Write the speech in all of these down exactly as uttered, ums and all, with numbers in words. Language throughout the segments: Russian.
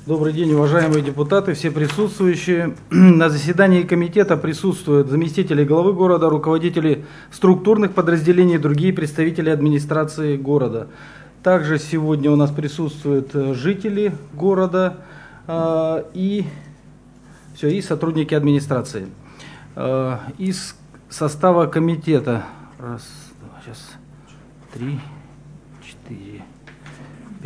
Добрый день, уважаемые депутаты, все присутствующие. На заседании комитета присутствуют заместители главы города, руководители структурных подразделений и другие представители администрации города. Также сегодня у нас присутствуют жители города э, и, все, и сотрудники администрации. Э, из состава комитета раз, два, сейчас, три, четыре, пять.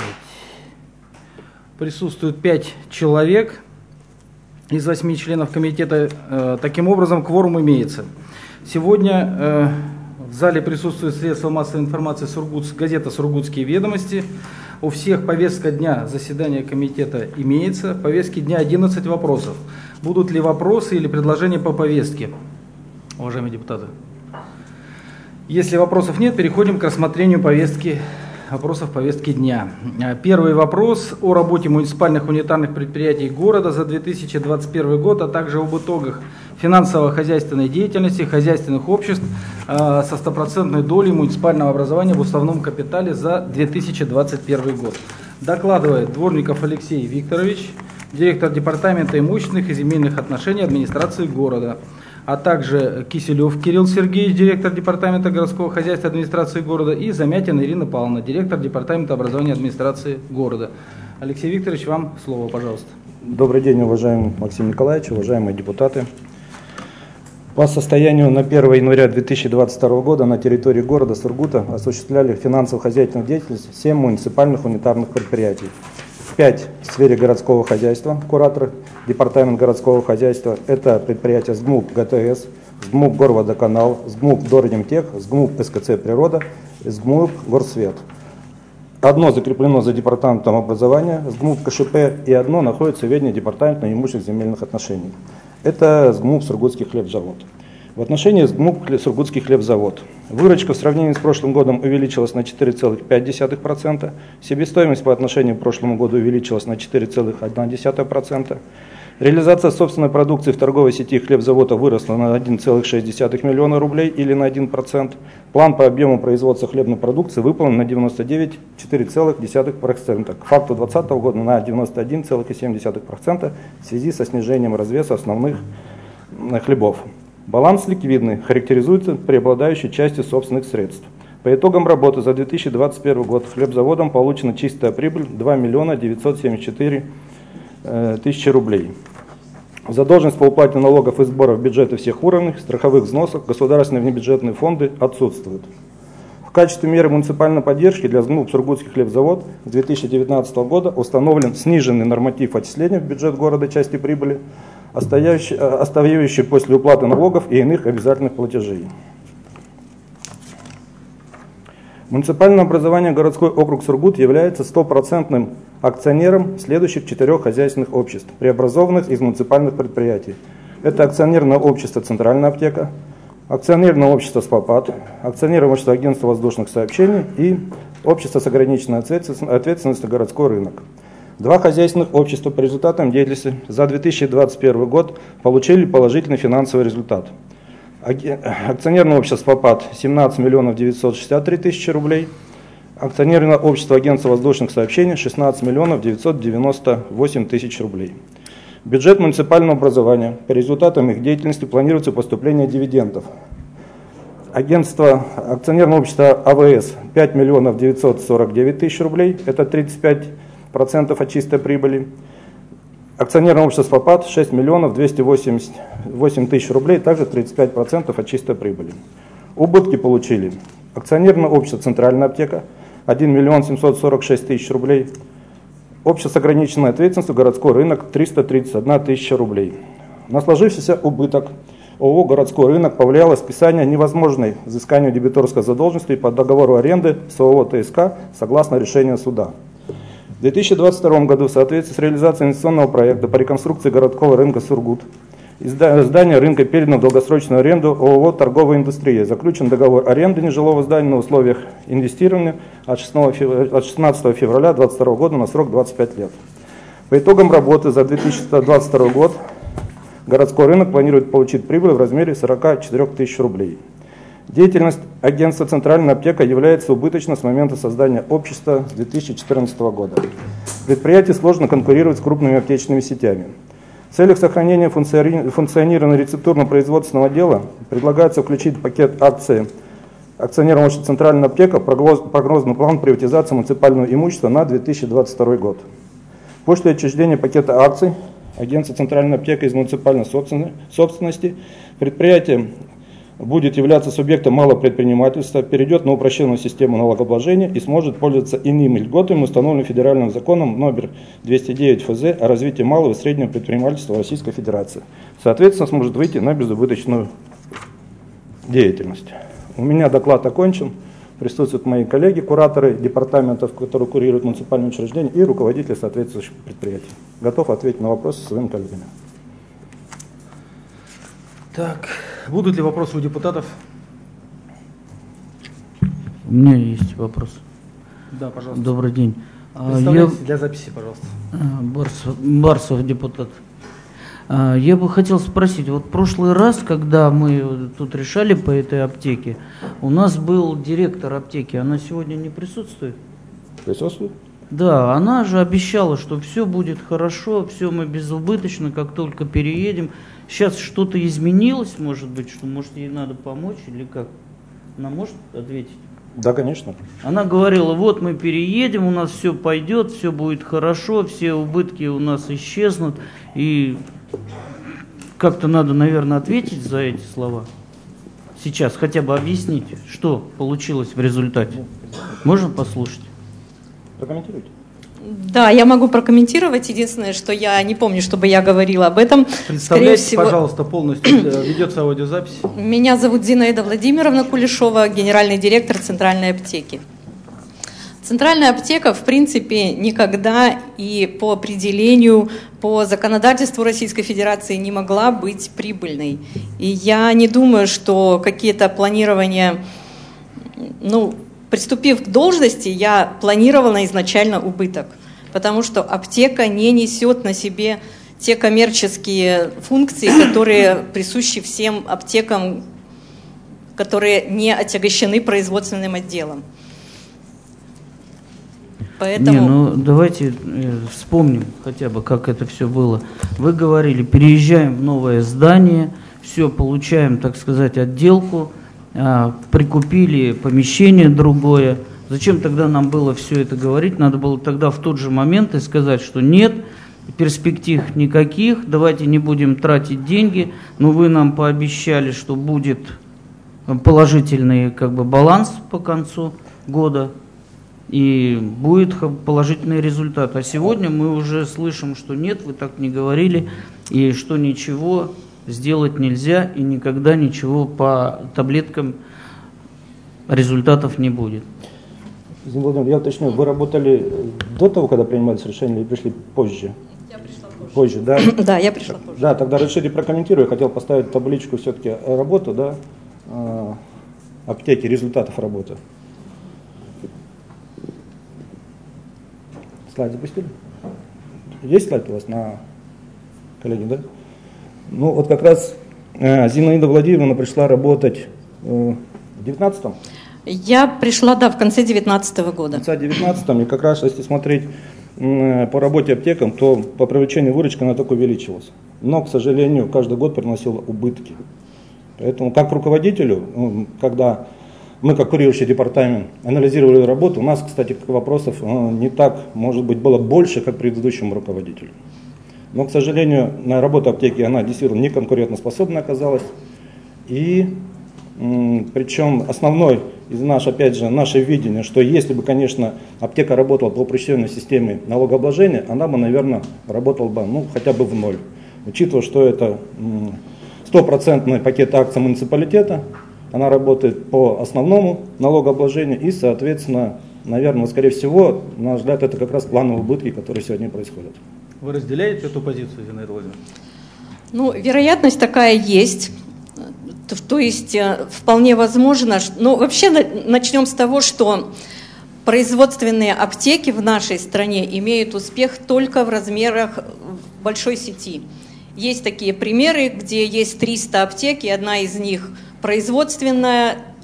Присутствует пять человек из восьми членов комитета. Таким образом, кворум имеется. Сегодня в зале присутствует средства массовой информации Сургутск, газета «Сургутские ведомости». У всех повестка дня заседания комитета имеется. В повестке дня одиннадцать вопросов. Будут ли вопросы или предложения по повестке, уважаемые депутаты? Если вопросов нет, переходим к рассмотрению повестки вопросов повестки дня. Первый вопрос о работе муниципальных унитарных предприятий города за две тысячи двадцать первый год, а также об итогах финансово-хозяйственной деятельности хозяйственных обществ э, со стопроцентной долей муниципального образования в уставном капитале за две тысячи двадцать первый год. Докладывает Дворников Алексей Викторович, директор департамента имущественных и земельных отношений администрации города, а также Киселев Кирилл Сергеевич, директор департамента городского хозяйства администрации города, и Замятина Ирина Павловна, директор департамента образования администрации города. Алексей Викторович, вам слово, пожалуйста. Добрый день, уважаемый Максим Николаевич, уважаемые депутаты. По состоянию на первое января две тысячи двадцать второго года на территории города Сургута осуществляли финансово-хозяйственную деятельность семь муниципальных унитарных предприятий. пять в сфере городского хозяйства, кураторы, департамент городского хозяйства, это предприятия СГМУП ГТС, СГМУП Горводоканал, СГМУП Дорремтех, СГМУП СКЦ Природа, СГМУП Горсвет. Одно закреплено за департаментом образования, СГМУП КШП, и одно находится в ведении департамента имущественных земельных отношений. Это СГМУП Сургутский хлебзавод. В отношении СГМУП Сургутский хлебзавод выручка в сравнении с прошлым годом увеличилась на четыре целых пять десятых процента, себестоимость по отношению к прошлому году увеличилась на четыре целых одна десятая процента, реализация собственной продукции в торговой сети хлебзавода выросла на один целых шесть десятых миллиона рублей или на один процент, план по объему производства хлебной продукции выполнен на девяносто девять целых четыре десятых процента, к факту две тысячи двадцатого года на девяносто один целых семь десятых процента в связи со снижением развеса основных хлебов. Баланс ликвидный, характеризуется преобладающей частью собственных средств. По итогам работы за две тысячи двадцать первый год хлебзаводом получена чистая прибыль два миллиона девятьсот семьдесят четыре тысячи рублей. Задолженность по уплате налогов и сборов бюджета всех уровней, страховых взносов, государственные внебюджетные фонды отсутствуют. В качестве меры муниципальной поддержки для СГМУП Сургутский хлебзавод с две тысячи девятнадцатого года установлен сниженный норматив отчисления в бюджет города части прибыли, оставляющий после уплаты налогов и иных обязательных платежей. Муниципальное образование городской округ Сургут является стопроцентным акционером следующих четырех хозяйственных обществ, преобразованных из муниципальных предприятий. Это акционерное общество «Центральная аптека», акционерное общество «СПАПАД», акционерное общество агентства воздушных сообщений и общество с ограниченной ответственностью «Городской рынок». Два хозяйственных общества по результатам деятельности за две тысячи двадцать первый год получили положительный финансовый результат. Акционерное общество «СПАПАД» семнадцать миллионов девятьсот шестьдесят три тысячи рублей, акционерное общество агентства воздушных сообщений шестнадцать миллионов девятьсот девяносто восемь тысяч рублей. Бюджет муниципального образования по результатам их деятельности планируется поступление дивидендов. Агентство акционерного общества АВС пять миллионов девятьсот сорок девять тысяч рублей, это тридцать пять процентов от чистой прибыли. Акционерное общество «СПАПАД» шесть миллионов двести восемьдесят восемь тысяч рублей, также тридцать пять процентов от чистой прибыли. Убытки получили акционерное общество «Центральная аптека» один миллион семьсот сорок шесть тысяч рублей, общество с ограниченной ответственностью «Городской рынок» триста тридцать одна тысяча рублей. На сложившийся убыток ООО «Городской рынок» повлияло списание невозможной взысканию дебиторской задолженности по договору аренды с ООО «ТСК» согласно решению суда. В две тысячи двадцать втором году в соответствии с реализацией инвестиционного проекта по реконструкции городского рынка Сургут здание рынка передано в долгосрочную аренду ООО «Торговая индустрия». Заключен договор аренды нежилого здания на условиях инвестирования от шестнадцатого февраля две тысячи двадцать второго года на срок двадцать пять лет. По итогам работы за две тысячи двадцать второй год городской рынок планирует получить прибыль в размере сорок четыре тысячи рублей. Деятельность агентства «Центральная аптека» является убыточной с момента создания общества с две тысячи четырнадцатого года. Предприятие сложно конкурировать с крупными аптечными сетями. В целях сохранения функционирования рецептурно-производственного дела предлагается включить в пакет акций акционерного общества «Центральная аптека» прогнозный план приватизации муниципального имущества на две тысячи двадцать второй год. После отчуждения пакета акций агентства «Центральная аптека» из муниципальной собственности предприятие будет являться субъектом малого предпринимательства, перейдет на упрощенную систему налогообложения и сможет пользоваться иными льготами, установленными федеральным законом номер двести девять эф зэ о развитии малого и среднего предпринимательства Российской Федерации. Соответственно, сможет выйти на безубыточную деятельность. У меня доклад окончен. Присутствуют мои коллеги, кураторы департаментов, которые курируют муниципальные учреждения, и руководители соответствующих предприятий. Готов ответить на вопросы своими коллегами. Так, будут ли вопросы у депутатов? У меня есть вопрос. Да, пожалуйста. Добрый день. Представляете Я... для записи, пожалуйста. Барсов, Барсов, депутат. Я бы хотел спросить, вот в прошлый раз, когда мы тут решали по этой аптеке, у нас был директор аптеки, она сегодня не присутствует? Присутствует? Да, она же обещала, что все будет хорошо, все мы безубыточно, как только переедем. Сейчас что-то изменилось, может быть, что может ей надо помочь или как? Она может ответить? Да, конечно. Она говорила, вот мы переедем, у нас все пойдет, все будет хорошо, все убытки у нас исчезнут. И как-то надо, наверное, ответить за эти слова. Сейчас хотя бы объяснить, что получилось в результате. Можно послушать? Прокомментируйте. Да, я могу прокомментировать. Единственное, что я не помню, чтобы я говорила об этом. Представляйте, всего... пожалуйста, полностью. Ведется аудиозапись. Меня зовут Зинаида Владимировна Кулешова, генеральный директор Центральной аптеки. Центральная аптека, в принципе, никогда и по определению, по законодательству Российской Федерации не могла быть прибыльной. И я не думаю, что какие-то планирования, ну, приступив к должности, я планировала изначально убыток, потому что аптека не несет на себе те коммерческие функции, которые присущи всем аптекам, которые не отягощены производственным отделом. Поэтому... Не, ну давайте э, вспомним хотя бы, как это все было. Вы говорили, переезжаем в новое здание, все, получаем, так сказать, отделку, э, прикупили помещение другое. Зачем тогда нам было все это говорить? Надо было тогда в тот же момент и сказать, что нет, перспектив никаких, давайте не будем тратить деньги, но вы нам пообещали, что будет положительный как бы баланс по концу года. И будет положительный результат. А сегодня мы уже слышим, что нет, вы так не говорили, и что ничего сделать нельзя, и никогда ничего по таблеткам результатов не будет. Извините, Владимир, я уточню, вы работали до того, когда принимались решения, или пришли позже? Я пришла позже. Позже, да? Да, я пришла позже. Да, тогда разрешите прокомментирую. Хотел поставить табличку все-таки работу, да, аптеки, результатов работы. Слайд запустили? Есть слайд у вас на коллеги, да? Ну вот как раз э, Зинаида Владимировна пришла работать э, в девятнадцатом? Я пришла, да, в конце девятнадцатого года. В конце девятнадцатом, и как раз если смотреть э, по работе аптекам, то по привлечению выручки она только увеличилась. Но, к сожалению, каждый год приносила убытки. Поэтому как руководителю, когда... Мы, как курирующий департамент, анализировали работу. У нас, кстати, вопросов не так, может быть, было больше, как предыдущему руководителю. Но, к сожалению, на работу аптеки она действительно не конкурентоспособна оказалась. И причем основной из наш, опять же, наше видение, что если бы, конечно, аптека работала по упрощенной системе налогообложения, она бы, наверное, работала бы, ну, хотя бы в ноль. Учитывая, что это стопроцентный пакет акций муниципалитета, она работает по основному налогообложению и, соответственно, наверное, скорее всего, на наш взгляд, это как раз плановые убытки, которые сегодня происходят. Вы разделяете эту позицию, Зинаида Владимировна? Ну, вероятность такая есть. То есть вполне возможно, но вообще начнем с того, что производственные аптеки в нашей стране имеют успех только в размерах большой сети. Есть такие примеры, где есть триста аптек, и одна из них производственная,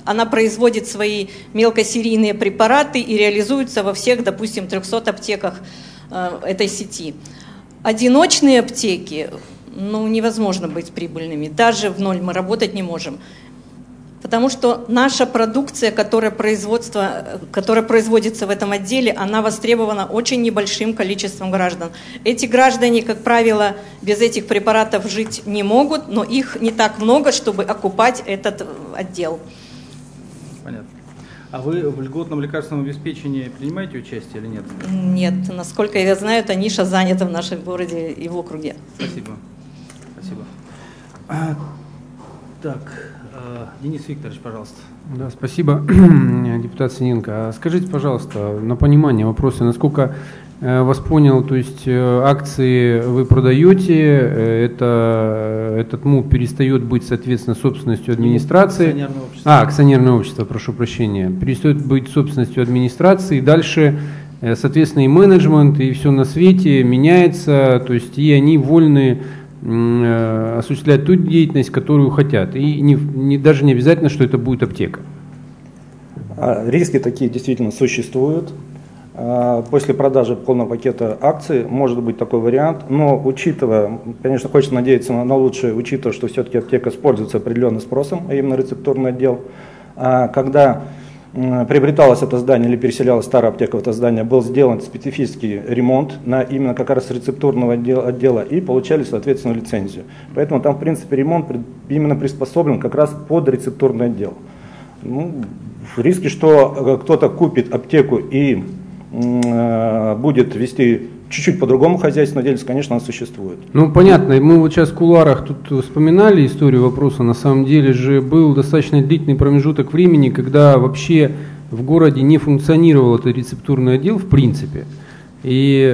она производит свои мелкосерийные препараты и реализуется во всех, допустим, трехсот аптеках этой сети. Одиночные аптеки, ну, невозможно быть прибыльными, даже в ноль мы работать не можем. Потому что наша продукция, которая, производство, которая производится в этом отделе, она востребована очень небольшим количеством граждан. Эти граждане, как правило, без этих препаратов жить не могут, но их не так много, чтобы окупать этот отдел. Понятно. А вы в льготном лекарственном обеспечении принимаете участие или нет? Нет, насколько я знаю, эта ниша занята в нашем городе и в округе. Спасибо. Спасибо. А, так. Денис Викторович, пожалуйста. Да, спасибо, депутат Синенко. Скажите, пожалуйста, на понимание вопроса, насколько я вас понял, то есть акции вы продаете, это, этот МУП перестает быть, соответственно, собственностью администрации. Акционерное общество. А, акционерное общество, прошу прощения. Перестает быть собственностью администрации. Дальше, соответственно, и менеджмент, и все на свете меняется, то есть и они вольны осуществлять ту деятельность, которую хотят. И не, не, даже не обязательно, что это будет аптека. Риски такие действительно существуют. После продажи полного пакета акций может быть такой вариант, но учитывая, конечно, хочется надеяться на, на лучшее, учитывая, что все-таки аптека используется определенным спросом, а именно рецептурный отдел, когда приобреталось это здание или переселялась старая аптека в это здание, был сделан специфический ремонт на именно как раз рецептурного отдела, отдела и получали, соответственно, лицензию. Поэтому там, в принципе, ремонт именно приспособлен как раз под рецептурный отдел. Ну, риски, что кто-то купит аптеку и э, будет вести чуть-чуть по-другому хозяйственную деятельность, конечно, она существует. Ну, понятно. Мы вот сейчас в кулуарах тут вспоминали историю вопроса. На самом деле же был достаточно длительный промежуток времени, когда вообще в городе не функционировал этот рецептурный отдел в принципе. И,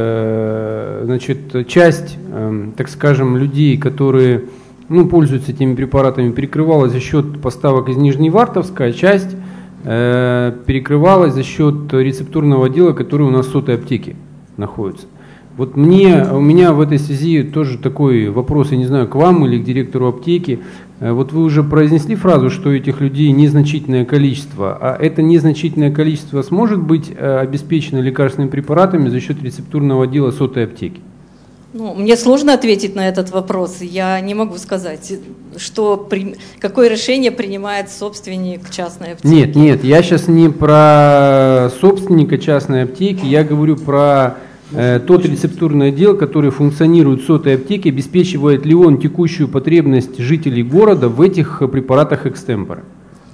э, значит, часть, э, так скажем, людей, которые, ну, пользуются этими препаратами, перекрывалась за счет поставок из Нижневартовска, а часть э, перекрывалась за счет рецептурного отдела, который у нас в сотой аптеке находится. Вот мне, у меня в этой связи тоже такой вопрос, я не знаю, к вам или к директору аптеки. Вот вы уже произнесли фразу, что этих людей незначительное количество, а это незначительное количество сможет быть обеспечено лекарственными препаратами за счет рецептурного отдела сотой аптеки? Ну, мне сложно ответить на этот вопрос. Я не могу сказать, что, при, какое решение принимает собственник частной аптеки. Нет, нет, я сейчас не про собственника частной аптеки, я говорю про э, тот рецептурный отдел, который функционирует в сотой аптеке, обеспечивает ли он текущую потребность жителей города в этих препаратах экстемпора.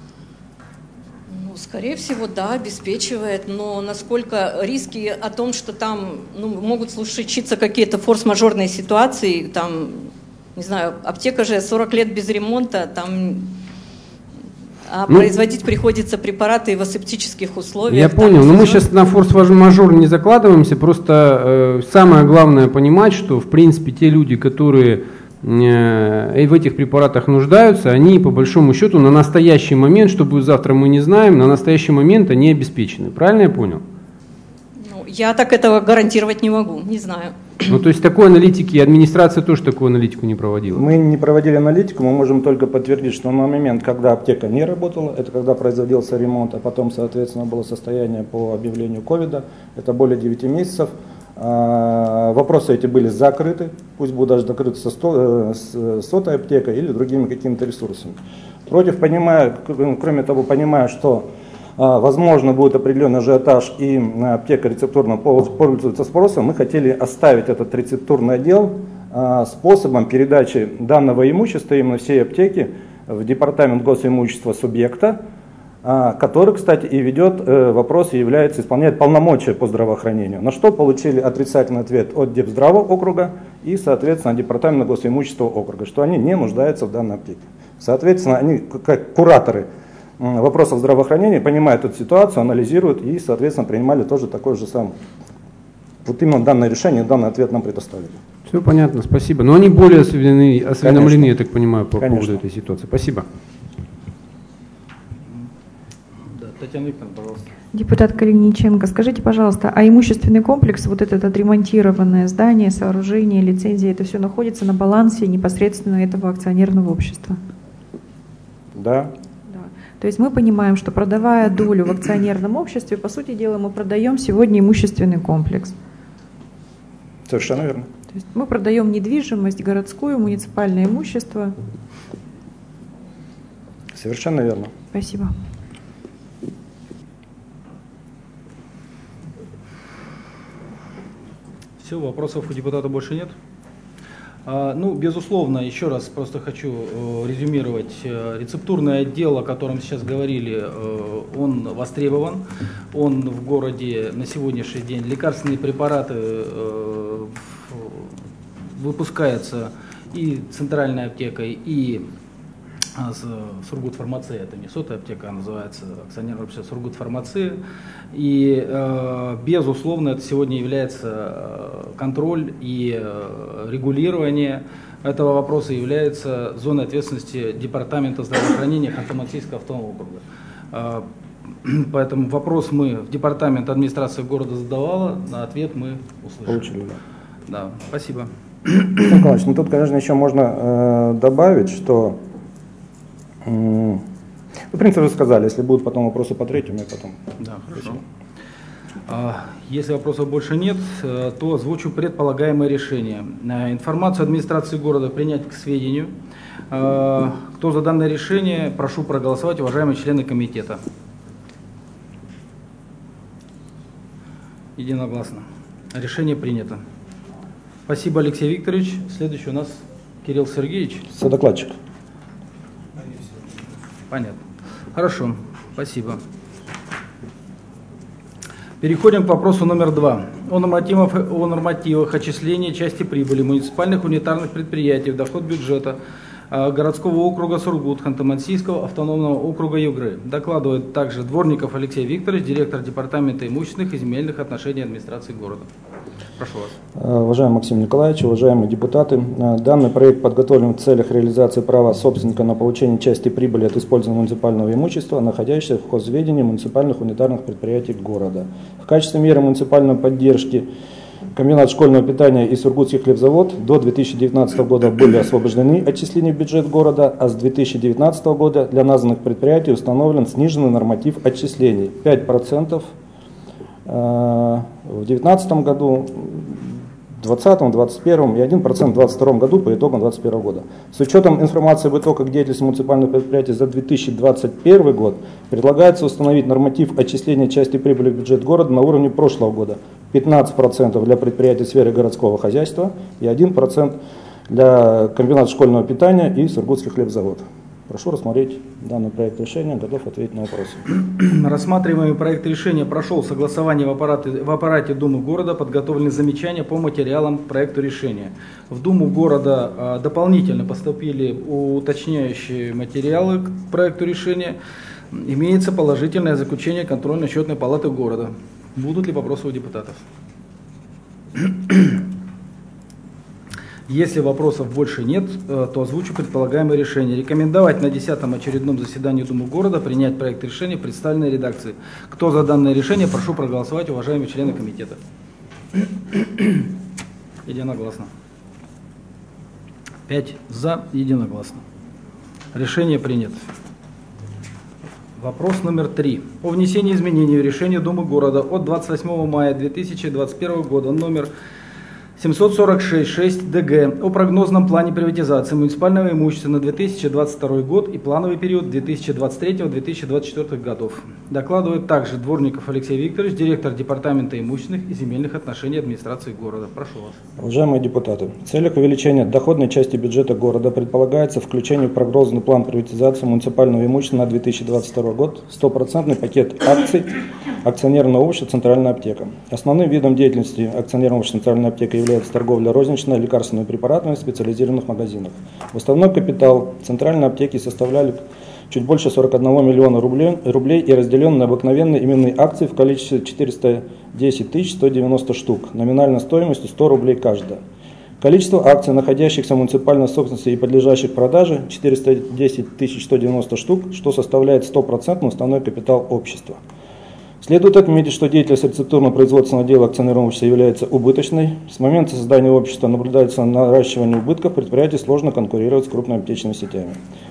Скорее всего, да, обеспечивает, но насколько риски о том, что там ну, могут случиться какие-то форс-мажорные ситуации, там, не знаю, аптека же сорок лет без ремонта, там, а ну, производить приходится препараты в асептических условиях. Я понял, но мы сейчас на форс-мажор не закладываемся, просто э, самое главное понимать, что в принципе те люди, которые в этих препаратах нуждаются, они по большому счету на настоящий момент, что будет завтра мы не знаем, на настоящий момент они обеспечены. Правильно я понял? Ну, я так этого гарантировать не могу, не знаю. Ну, то есть такой аналитики, администрация тоже такую аналитику не проводила? Мы не проводили аналитику, мы можем только подтвердить, что на момент, когда аптека не работала, это когда производился ремонт, а потом, соответственно, было состояние по объявлению ковида, это более девяти месяцев. Вопросы эти были закрыты, пусть будут даже закрыты со сто, с сотой аптекой или другими какими-то ресурсами. Против, понимая, кроме того, понимая, что возможно будет определенный ажиотаж и аптека рецептурно пользуется спросом, мы хотели оставить этот рецептурный отдел способом передачи данного имущества именно всей аптеки в департамент госимущества субъекта, который, кстати, и ведет вопрос и является, исполняет полномочия по здравоохранению. На что получили отрицательный ответ от Депздрава округа и, соответственно, департамента госимущества округа, что они не нуждаются в данной аптеке. Соответственно, они, как кураторы вопросов здравоохранения, понимают эту ситуацию, анализируют и, соответственно, принимали тоже такой же самый. Вот именно данное решение, данный ответ нам предоставили. Все понятно, спасибо. Но они более осведомлены, осведомлены я так понимаю, по Конечно. поводу этой ситуации. Спасибо. Татьяна Викторовна, пожалуйста. Депутат Калиниченко, скажите, пожалуйста, а имущественный комплекс, вот это отремонтированное здание, сооружение, лицензия, это все находится на балансе непосредственно этого акционерного общества? Да. Да. То есть мы понимаем, что продавая долю в акционерном обществе, по сути дела, мы продаем сегодня имущественный комплекс. Совершенно верно. То есть мы продаем недвижимость, городское, муниципальное имущество. Совершенно верно. Спасибо. Все, вопросов у депутата больше нет? А, ну, безусловно, еще раз просто хочу э, резюмировать. Э, рецептурный отдел, о котором сейчас говорили, э, он востребован. Он в городе на сегодняшний день. Лекарственные препараты э, выпускаются и центральной аптекой, и а, с, Сургутфармация, это не сотая аптека, а называется акционерное общество Сургутфармация. И, э, безусловно, это сегодня является контроль и э, регулирование этого вопроса является зоной ответственности Департамента здравоохранения Ханты-Мансийского автономного округа. Э, поэтому вопрос мы в Департамент администрации города задавала, на ответ мы услышали. Получили, да. Да, спасибо. Николаевич, ну тут, конечно, еще можно э, добавить, что э, в принципе, вы сказали, если будут потом вопросы по третьему, я потом. Да, хорошо. А, если вопросов больше нет, то озвучу предполагаемое решение. Информацию администрации города принять к сведению. Кто за данное решение, прошу проголосовать, уважаемые члены комитета. Единогласно. Решение принято. Спасибо, Алексей Викторович. Следующий у нас Кирилл Сергеевич. Содокладчик. Понятно. Хорошо, спасибо. Переходим к вопросу номер два. О нормативах, о нормативах отчисления части прибыли муниципальных унитарных предприятий в доход бюджета городского округа Сургут, Ханты-Мансийского автономного округа Югры. Докладывает также Дворников Алексей Викторович, директор Департамента имущественных и земельных отношений администрации города. Прошу вас. Уважаемый Максим Николаевич, уважаемые депутаты, данный проект подготовлен в целях реализации права собственника на получение части прибыли от использования муниципального имущества, находящегося в хозведении муниципальных унитарных предприятий города. В качестве меры муниципальной поддержки комбинат школьного питания и Сургутский хлебзавод до две тысячи девятнадцатого года были освобождены от отчислений в бюджет города, а с две тысячи девятнадцатого года для названных предприятий установлен сниженный норматив отчислений пять процентов в две тысячи девятнадцатом году, двадцатом, двадцать первом и один процент в двадцать втором году по итогам двадцать первого года. С учетом информации об итогах деятельности муниципальных предприятий за две тысячи двадцать первый год предлагается установить норматив отчисления части прибыли в бюджет города на уровне прошлого года. пятнадцать процентов для предприятий в сфере городского хозяйства и один процент для комбината школьного питания и Сургутский хлебзавод. Прошу рассмотреть данный проект решения, готов ответить на вопросы. Рассматриваемый проект решения прошел согласование в аппарате, в аппарате Думы города, подготовлены замечания по материалам к проекту решения. В Думу города а, дополнительно поступили уточняющие материалы к проекту решения. Имеется положительное заключение контрольно-счетной палаты города. Будут ли вопросы у депутатов? Если вопросов больше нет, то озвучу предполагаемое решение. Рекомендовать на десятом очередном заседании Думы города принять проект решения в представленной редакции. Кто за данное решение, прошу проголосовать, уважаемые члены комитета. Единогласно. Пять за, единогласно. Решение принято. Вопрос номер три. О внесении изменений в решение Думы города от двадцать восьмого мая две тысячи двадцать первого года номер семьсот сорок шесть шесть ди джи о прогнозном плане приватизации муниципального имущества на две тысячи двадцать второй год и плановый период две тысячи двадцать третьего — две тысячи двадцать четвёртого годов. Докладывает также Дворников Алексей Викторович, директор Департамента имущественных и земельных отношений администрации города. Прошу вас. Уважаемые депутаты, в целях увеличения доходной части бюджета города предполагается включение в прогнозный план приватизации муниципального имущества на две тысячи двадцать второй год стопроцентный пакет акций акционерного общества «Центральная аптека». Основным видом деятельности акционерного общества «Центральная аптека» является торговля розничной лекарственными препаратами в специализированных магазинах. Уставной капитал Центральной аптеки составляли чуть больше сорок одного миллиона рублей, рублей и разделен на обыкновенные именные акции в количестве четыреста десять тысяч сто девяносто штук, номинальной стоимостью сто рублей каждая. Количество акций, находящихся в муниципальной собственности и подлежащих продаже, четыреста десять тысяч сто девяносто штук, что составляет сто процентов уставной капитал общества. Следует отметить, что деятельность рецептурно-производственного дела акционерного общества является убыточной. С момента создания общества наблюдается наращивание убытков, предприятий сложно конкурировать с крупными аптечными сетями.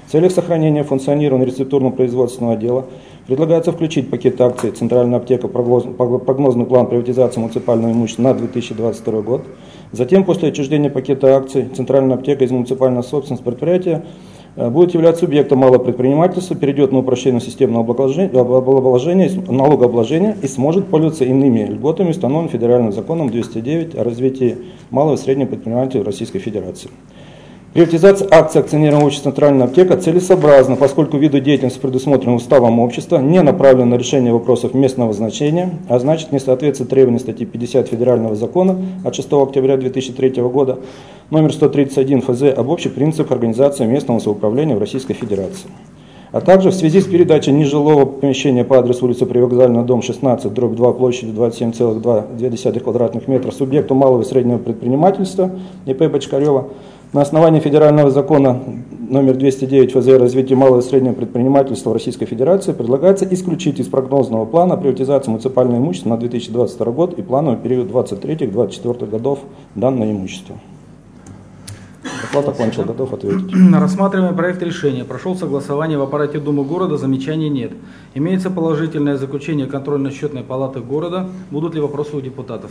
В целях сохранения функционирования рецептурно-производственного отдела предлагается включить в пакет акций «Центральная аптека. Прогнозный план приватизации муниципального имущества на две тысячи двадцать второй год». Затем, после отчуждения пакета акций, «Центральная аптека» из муниципальной собственности предприятия будет являться субъектом малого предпринимательства, перейдет на упрощенное системное налогообложение и сможет пользоваться иными льготами, установленными федеральным законом двести девять о развитии малого и среднего предпринимательства Российской Федерации. Приватизация акций акционерного общества «Центральная аптека» целесообразна, поскольку виды деятельности, предусмотренные уставом общества, не направлены на решение вопросов местного значения, а значит не соответствует требованиям статьи пятьдесят Федерального закона от шестого октября две тысячи третьего года, номер сто тридцать один эф зэ об общих принципах организации местного самоуправления в Российской Федерации. А также в связи с передачей нежилого помещения по адресу улица Привокзальная, дом шестнадцать, дробь два, площадью двадцать семь целых две десятых квадратных метра субъекту малого и среднего предпринимательства и пэ Бочкарева, на основании федерального закона номер двести девять эф зэ о развитии малого и среднего предпринимательства в Российской Федерации предлагается исключить из прогнозного плана приватизации муниципального имущества на две тысячи двадцать второй год и плановый период двадцать третьего — двадцать четвёртого годов данное имущество. Доклад окончил, готов ответить. Рассматриваемый проект решения прошел согласование в аппарате Думы города, замечаний нет. Имеется положительное заключение контрольно-счетной палаты города. Будут ли вопросы у депутатов?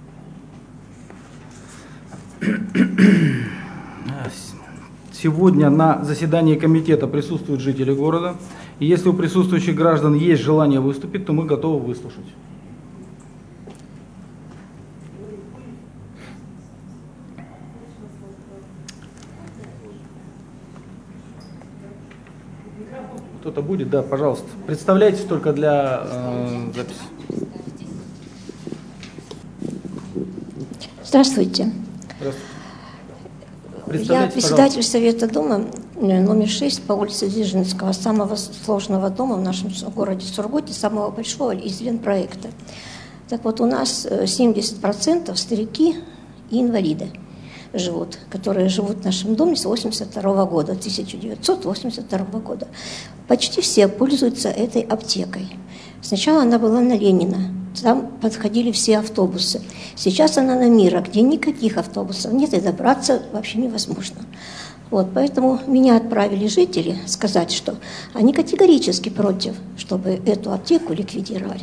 Сегодня на заседании комитета присутствуют жители города. И если у присутствующих граждан есть желание выступить, то мы готовы выслушать. Кто-то будет? Да, пожалуйста. Представляйтесь только для э, записи. Здравствуйте. Здравствуйте. Я председатель Совета Думы номер шесть по улице Дзержинского, самого сложного дома в нашем городе Сургуте, самого большого из Ленпроекта. Так вот, у нас семьдесят процентов старики и инвалиды живут, которые живут в нашем доме с восемьдесят второго года, тысяча девятьсот восемьдесят второго года. Почти все пользуются этой аптекой. Сначала она была на Ленина, там подходили все автобусы. Сейчас она на Мира, где никаких автобусов нет, и добраться вообще невозможно. Вот, поэтому меня отправили жители сказать, что они категорически против, чтобы эту аптеку ликвидировали.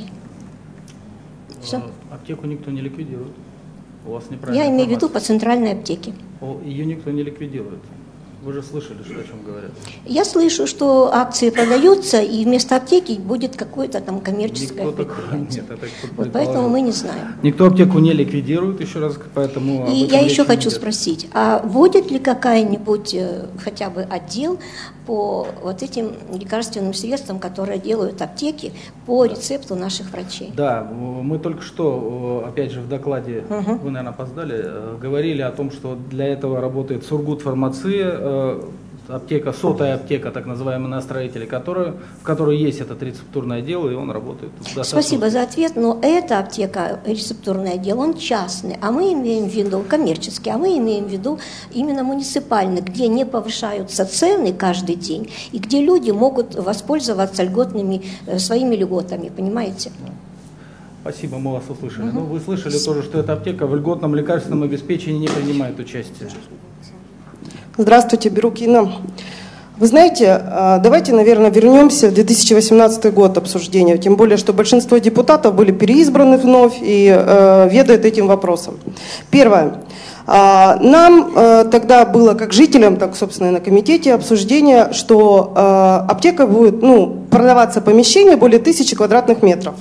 Все. Аптеку никто не ликвидирует. У вас неправильная Я имею в виду информация. по центральной аптеке. О, ее никто не ликвидирует. Вы же слышали, что, о чем говорят. Я слышу, что акции продаются, и вместо аптеки будет какое-то там коммерческое Никто предприятие. Нет, это кто-то Вот поэтому мы не знаем. Никто аптеку не ликвидирует, еще раз, поэтому... И я еще хочу спросить, а вводит ли какая-нибудь э, хотя бы отдел по вот этим лекарственным средствам, которые делают аптеки, по рецепту наших врачей? Да, мы только что, опять же, в докладе, Угу. вы, наверное, опоздали, говорили о том, что для этого работает Сургутфармация, аптека, сотая аптека, так называемая на строителе, которая, в которой есть этот рецептурный отдел, и он работает. Спасибо за ответ, но эта аптека, рецептурный отдел, он частный, а мы имеем в виду коммерческий, а мы имеем в виду именно муниципальный, где не повышаются цены каждый день, и где люди могут воспользоваться льготными, своими льготами, понимаете? Спасибо, мы вас услышали. Угу. Ну, вы слышали тоже, что эта аптека в льготном лекарственном обеспечении не принимает участие. Здравствуйте, Берукина. Вы знаете, давайте, наверное, вернемся в две тысячи восемнадцатый год обсуждения, тем более, что большинство депутатов были переизбраны вновь и э, ведают этим вопросом. Первое. Нам э, тогда было, как жителям, так, собственно, и на комитете, обсуждение, что э, аптека будет, ну, продаваться помещение более тысячи квадратных метров.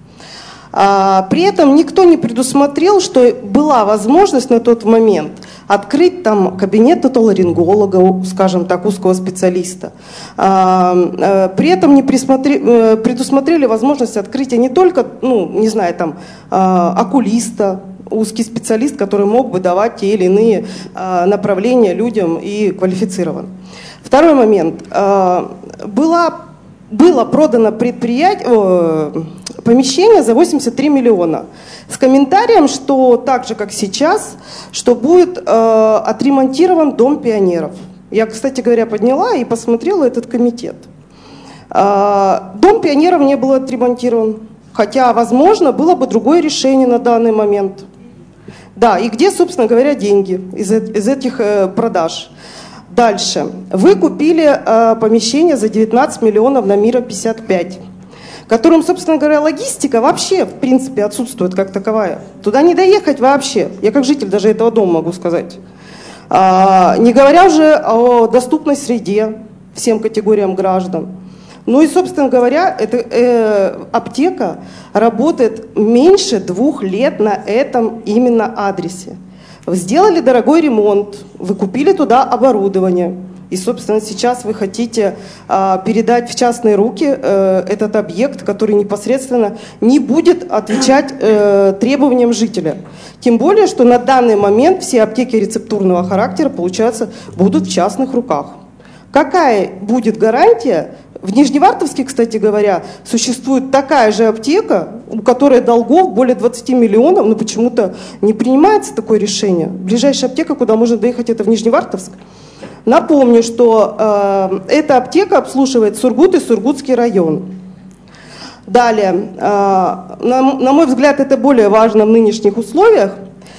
А, при этом никто не предусмотрел, что была возможность на тот момент открыть там кабинет отоларинголога, скажем так, узкого специалиста. А, а, при этом не предусмотрели возможность открытия не только, ну, не знаю, там, а, окулиста, узкий специалист, который мог бы давать те или иные а, направления людям и квалифицирован. Второй момент. А, была Было продано предприятие, помещение за восемьдесят три миллиона с комментарием, что так же, как сейчас, что будет э, отремонтирован Дом пионеров. Я, кстати говоря, подняла и посмотрела этот комитет. Э, Дом пионеров не был отремонтирован, хотя, возможно, было бы другое решение на данный момент. Да, и где, собственно говоря, деньги из, из этих э, продаж? Дальше. Вы купили э, помещение за девятнадцать миллионов на Мира пятьдесят пять, которым, собственно говоря, логистика вообще, в принципе, отсутствует как таковая. Туда не доехать вообще. Я как житель даже этого дома могу сказать. А, не говоря уже о доступной среде всем категориям граждан. Ну и, собственно говоря, эта э, аптека работает меньше двух лет на этом именно адресе. Вы сделали дорогой ремонт, вы купили туда оборудование, и, собственно, сейчас вы хотите э, передать в частные руки э, этот объект, который непосредственно не будет отвечать э, требованиям жителя. Тем более, что на данный момент все аптеки рецептурного характера, получается, будут в частных руках. Какая будет гарантия? В Нижневартовске, кстати говоря, существует такая же аптека, у которой долгов более двадцати миллионов, но почему-то не принимается такое решение. Ближайшая аптека, куда можно доехать, это в Нижневартовск. Напомню, что э, эта аптека обслуживает Сургут и Сургутский район. Далее, э, на, на мой взгляд, это более важно в нынешних условиях,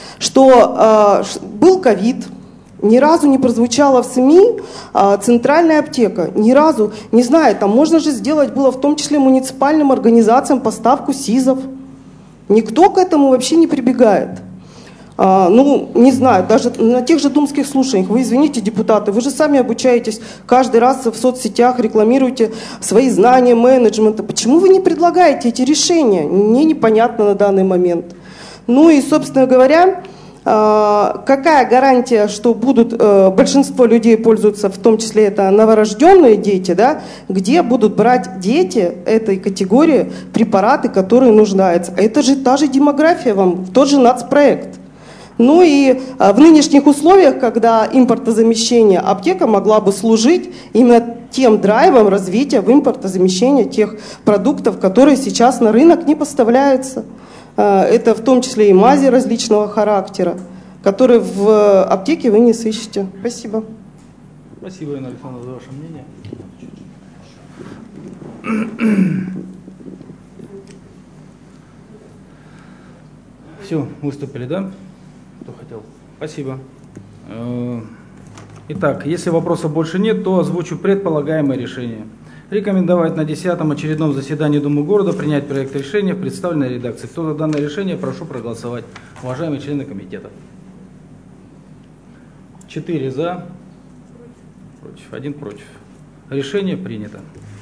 что э, был ковид. Ни разу не прозвучала в СМИ а, центральная аптека. Ни разу. Не знаю, там можно же сделать было в том числе муниципальным организациям поставку СИЗов. Никто к этому вообще не прибегает. А, ну, не знаю, даже на тех же думских слушаниях, вы извините, депутаты, вы же сами обучаетесь каждый раз в соцсетях, рекламируете свои знания менеджмента. Почему вы не предлагаете эти решения? Мне непонятно на данный момент. Ну и, собственно говоря, какая гарантия, что будут, большинство людей пользуются, в том числе это новорожденные дети, да, где будут брать дети этой категории препараты, которые нуждаются. Это же та же демография вам, тот же нацпроект. Ну и в нынешних условиях, когда импортозамещение, аптека могла бы служить именно тем драйвом развития в импортозамещение тех продуктов, которые сейчас на рынок не поставляются. Это в том числе и мази различного характера, которые в аптеке вы не сыщете. Спасибо. Спасибо, Инна Александровна, за ваше мнение. Все, выступили, да? Кто хотел? Спасибо. Итак, если вопросов больше нет, то озвучу предполагаемое решение. Рекомендовать на десятом очередном заседании Думы города принять проект решения в представленной редакции. Кто за данное решение, прошу проголосовать. Уважаемые члены комитета. Четыре за, против, один против. Решение принято.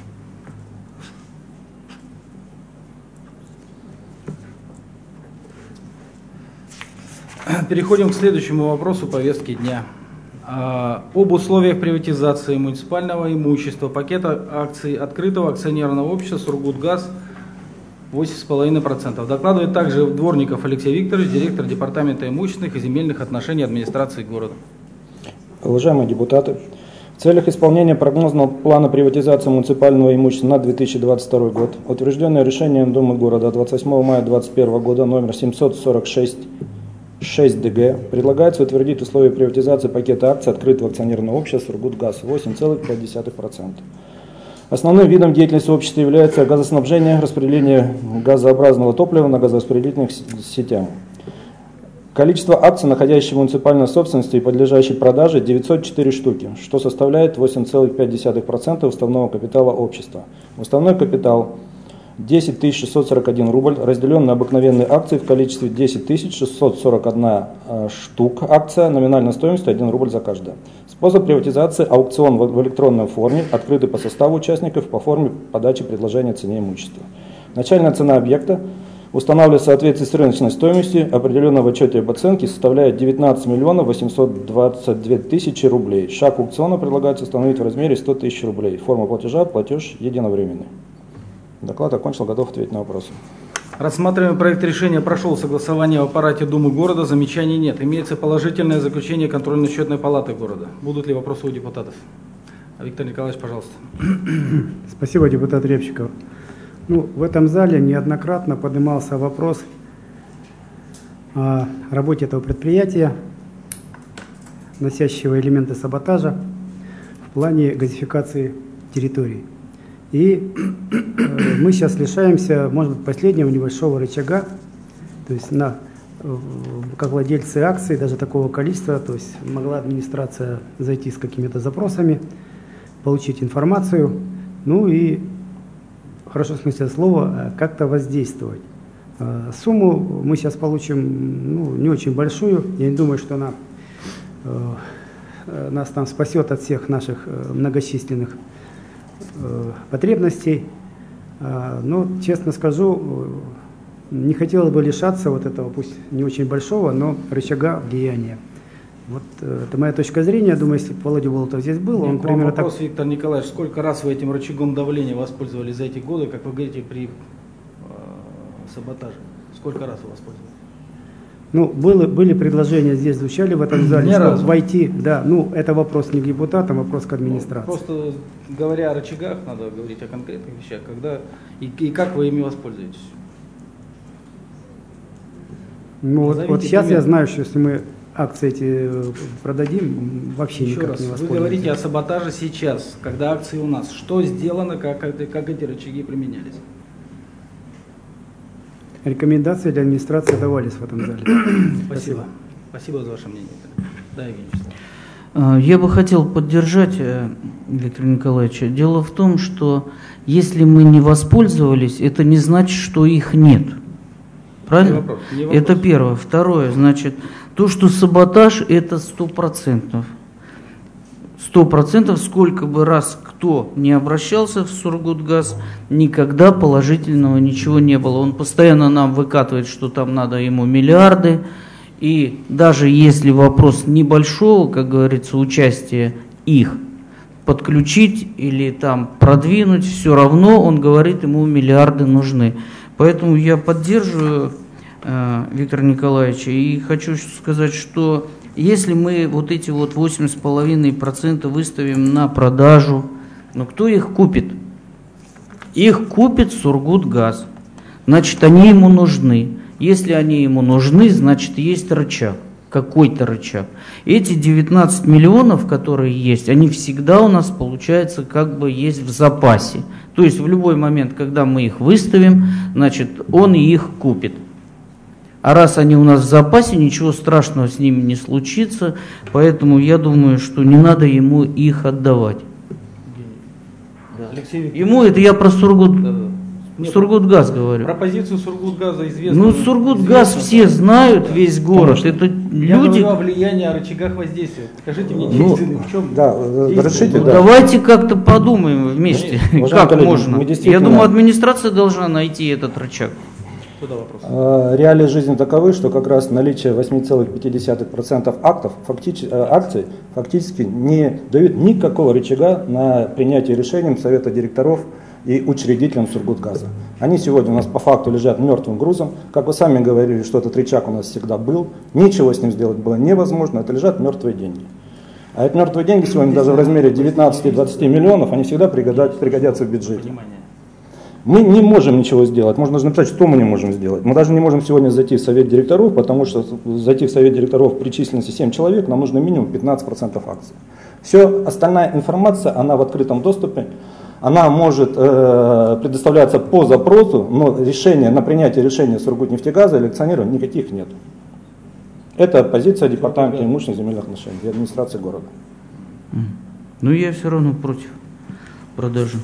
Переходим к следующему вопросу повестки дня. Об условиях приватизации муниципального имущества пакета акций открытого акционерного общества «Сургутгаз» восемь целых пять десятых процента. Докладывает также Дворников Алексей Викторович, директор Департамента имущественных и земельных отношений администрации города. Уважаемые депутаты, в целях исполнения прогнозного плана приватизации муниципального имущества на две тысячи двадцать второй год, утвержденное решением Думы города двадцать восьмого мая две тысячи двадцать первого года номер семьсот сорок шесть шесть д г, предлагается утвердить условия приватизации пакета акций открытого акционерного общества «Сургутгаз» восемь целых пять десятых процента. Основным видом деятельности общества является газоснабжение, распределение газообразного топлива на газораспределительных сетях. Количество акций, находящихся в муниципальной собственности и подлежащей продаже, девятьсот четыре штуки, что составляет восемь целых пять десятых процента уставного капитала общества. Уставной капитал десять тысяч шестьсот сорок один рубль, разделен на обыкновенные акции в количестве десять тысяч шестьсот сорок одна штук акция, номинальной стоимостью один рубль за каждую. Способ приватизации – аукцион в электронной форме, открытый по составу участников по форме подачи предложения о цене имущества. Начальная цена объекта устанавливается в соответствии с рыночной стоимостью, определенной в отчете об оценке, составляет девятнадцать миллионов восемьсот двадцать две тысячи рублей. Шаг аукциона предлагается установить в размере сто тысяч рублей. Форма платежа – платеж единовременный. Доклад окончил, готов ответить на вопросы. Рассматриваемый проект решения прошел согласование в аппарате Думы города, замечаний нет. Имеется положительное заключение контрольно-счетной палаты города. Будут ли вопросы у депутатов? Виктор Николаевич, пожалуйста. Спасибо, депутат Репчиков. Ну, в этом зале неоднократно поднимался вопрос о работе этого предприятия, носящего элементы саботажа в плане газификации территории. И э, мы сейчас лишаемся, может быть, последнего небольшого рычага, то есть на как владельцы акций, даже такого количества, то есть могла администрация зайти с какими-то запросами, получить информацию, ну и, в хорошем смысле слова, как-то воздействовать. Сумму мы сейчас получим, ну, не очень большую, я не думаю, что она э, нас там спасет от всех наших э, многочисленных э, потребностей, э, но, честно скажу, э, не хотелось бы лишаться вот этого, пусть не очень большого, но рычага влияния. Вот э, это моя точка зрения. Думаю, если бы Володя Болотов здесь был, он примерно вопрос, так... Виктор Николаевич, сколько раз вы этим рычагом давления воспользовались за эти годы, как вы говорите, при э, саботаже? Сколько раз вы воспользовались? Ну, было, были предложения здесь, звучали в этом зале, Ни что разу. войти, да, ну, это вопрос не к депутатам, вопрос к администрации. Ну, просто говоря о рычагах, надо говорить о конкретных вещах, когда и, и как вы ими воспользуетесь. Ну, вот, Назовите вот сейчас пример. я знаю, что если мы акции эти продадим, вообще Еще никак раз, не вы воспользуемся. говорите о саботаже сейчас, когда акции у нас. Что сделано, как, это- как эти рычаги применялись? Рекомендации для администрации давались в этом зале. Спасибо. Спасибо за ваше мнение. Да, Евгений Вячеславович. А, Я бы хотел поддержать э, Виктора Николаевича. Дело в том, что если мы не воспользовались, это не значит, что их нет. Правильно? Не вопрос, не вопрос. Это первое. Второе, значит, то, что саботаж, это сто процентов. Сто процентов, сколько бы раз кто не обращался в Сургутгаз, никогда положительного ничего не было. Он постоянно нам выкатывает, что там надо ему миллиарды. И даже если вопрос небольшого, как говорится, участия их подключить или там продвинуть, все равно он говорит, ему миллиарды нужны. Поэтому я поддерживаю э, Виктора Николаевича и хочу сказать, что если мы вот эти вот восемь с половиной процентов выставим на продажу, ну кто их купит? Их купит Сургутгаз. Значит, они ему нужны. Если они ему нужны, значит, есть рычаг, какой-то рычаг. Эти девятнадцать миллионов, которые есть, они всегда у нас, получается, как бы есть в запасе. То есть в любой момент, когда мы их выставим, значит, он их купит. А раз они у нас в запасе, ничего страшного с ними не случится, поэтому я думаю, что не надо ему их отдавать. Алексей Викторович. Ему это я про Сургут, Да, да. Нет, Сургутгаз говорю. Про позицию Сургутгаза известно. Ну, Сургутгаз известно, все да. знают, весь город. Это Я люди. говорю о влиянии, о рычагах воздействия. Скажите мне, Ну, действительно, в чем Да, действие? разрешите, Ну, да. давайте как-то подумаем вместе, Уважаемые как коллеги, можно. мы Я действительно- думаю, администрация должна найти этот рычаг. Куда вопрос? Э, Реалии жизни таковы, что как раз наличие восемь целых пять десятых процента актов, фактич- э, акций фактически не дают никакого рычага на принятие решений Совета директоров и учредителям Сургутгаза. Они сегодня у нас по факту лежат мертвым грузом. Как вы сами говорили, что этот рычаг у нас всегда был. Ничего с ним сделать было невозможно. Это лежат мертвые деньги. А эти мертвые деньги сегодня даже в размере девятнадцати-двадцати миллионов, они всегда пригодятся, пригодятся в бюджете. Внимание. Мы не можем ничего сделать. Можно даже написать, что мы не можем сделать. Мы даже не можем сегодня зайти в совет директоров, потому что зайти в совет директоров при численности семь человек нам нужно минимум пятнадцать процентов акций. Все остальная информация, она в открытом доступе. Она может э, предоставляться по запросу, но решения на принятие решения Сургутнефтегаза или акционеров никаких нет. Это позиция Департамента имущественных земельных отношений и администрации города. Но я все равно против продажи.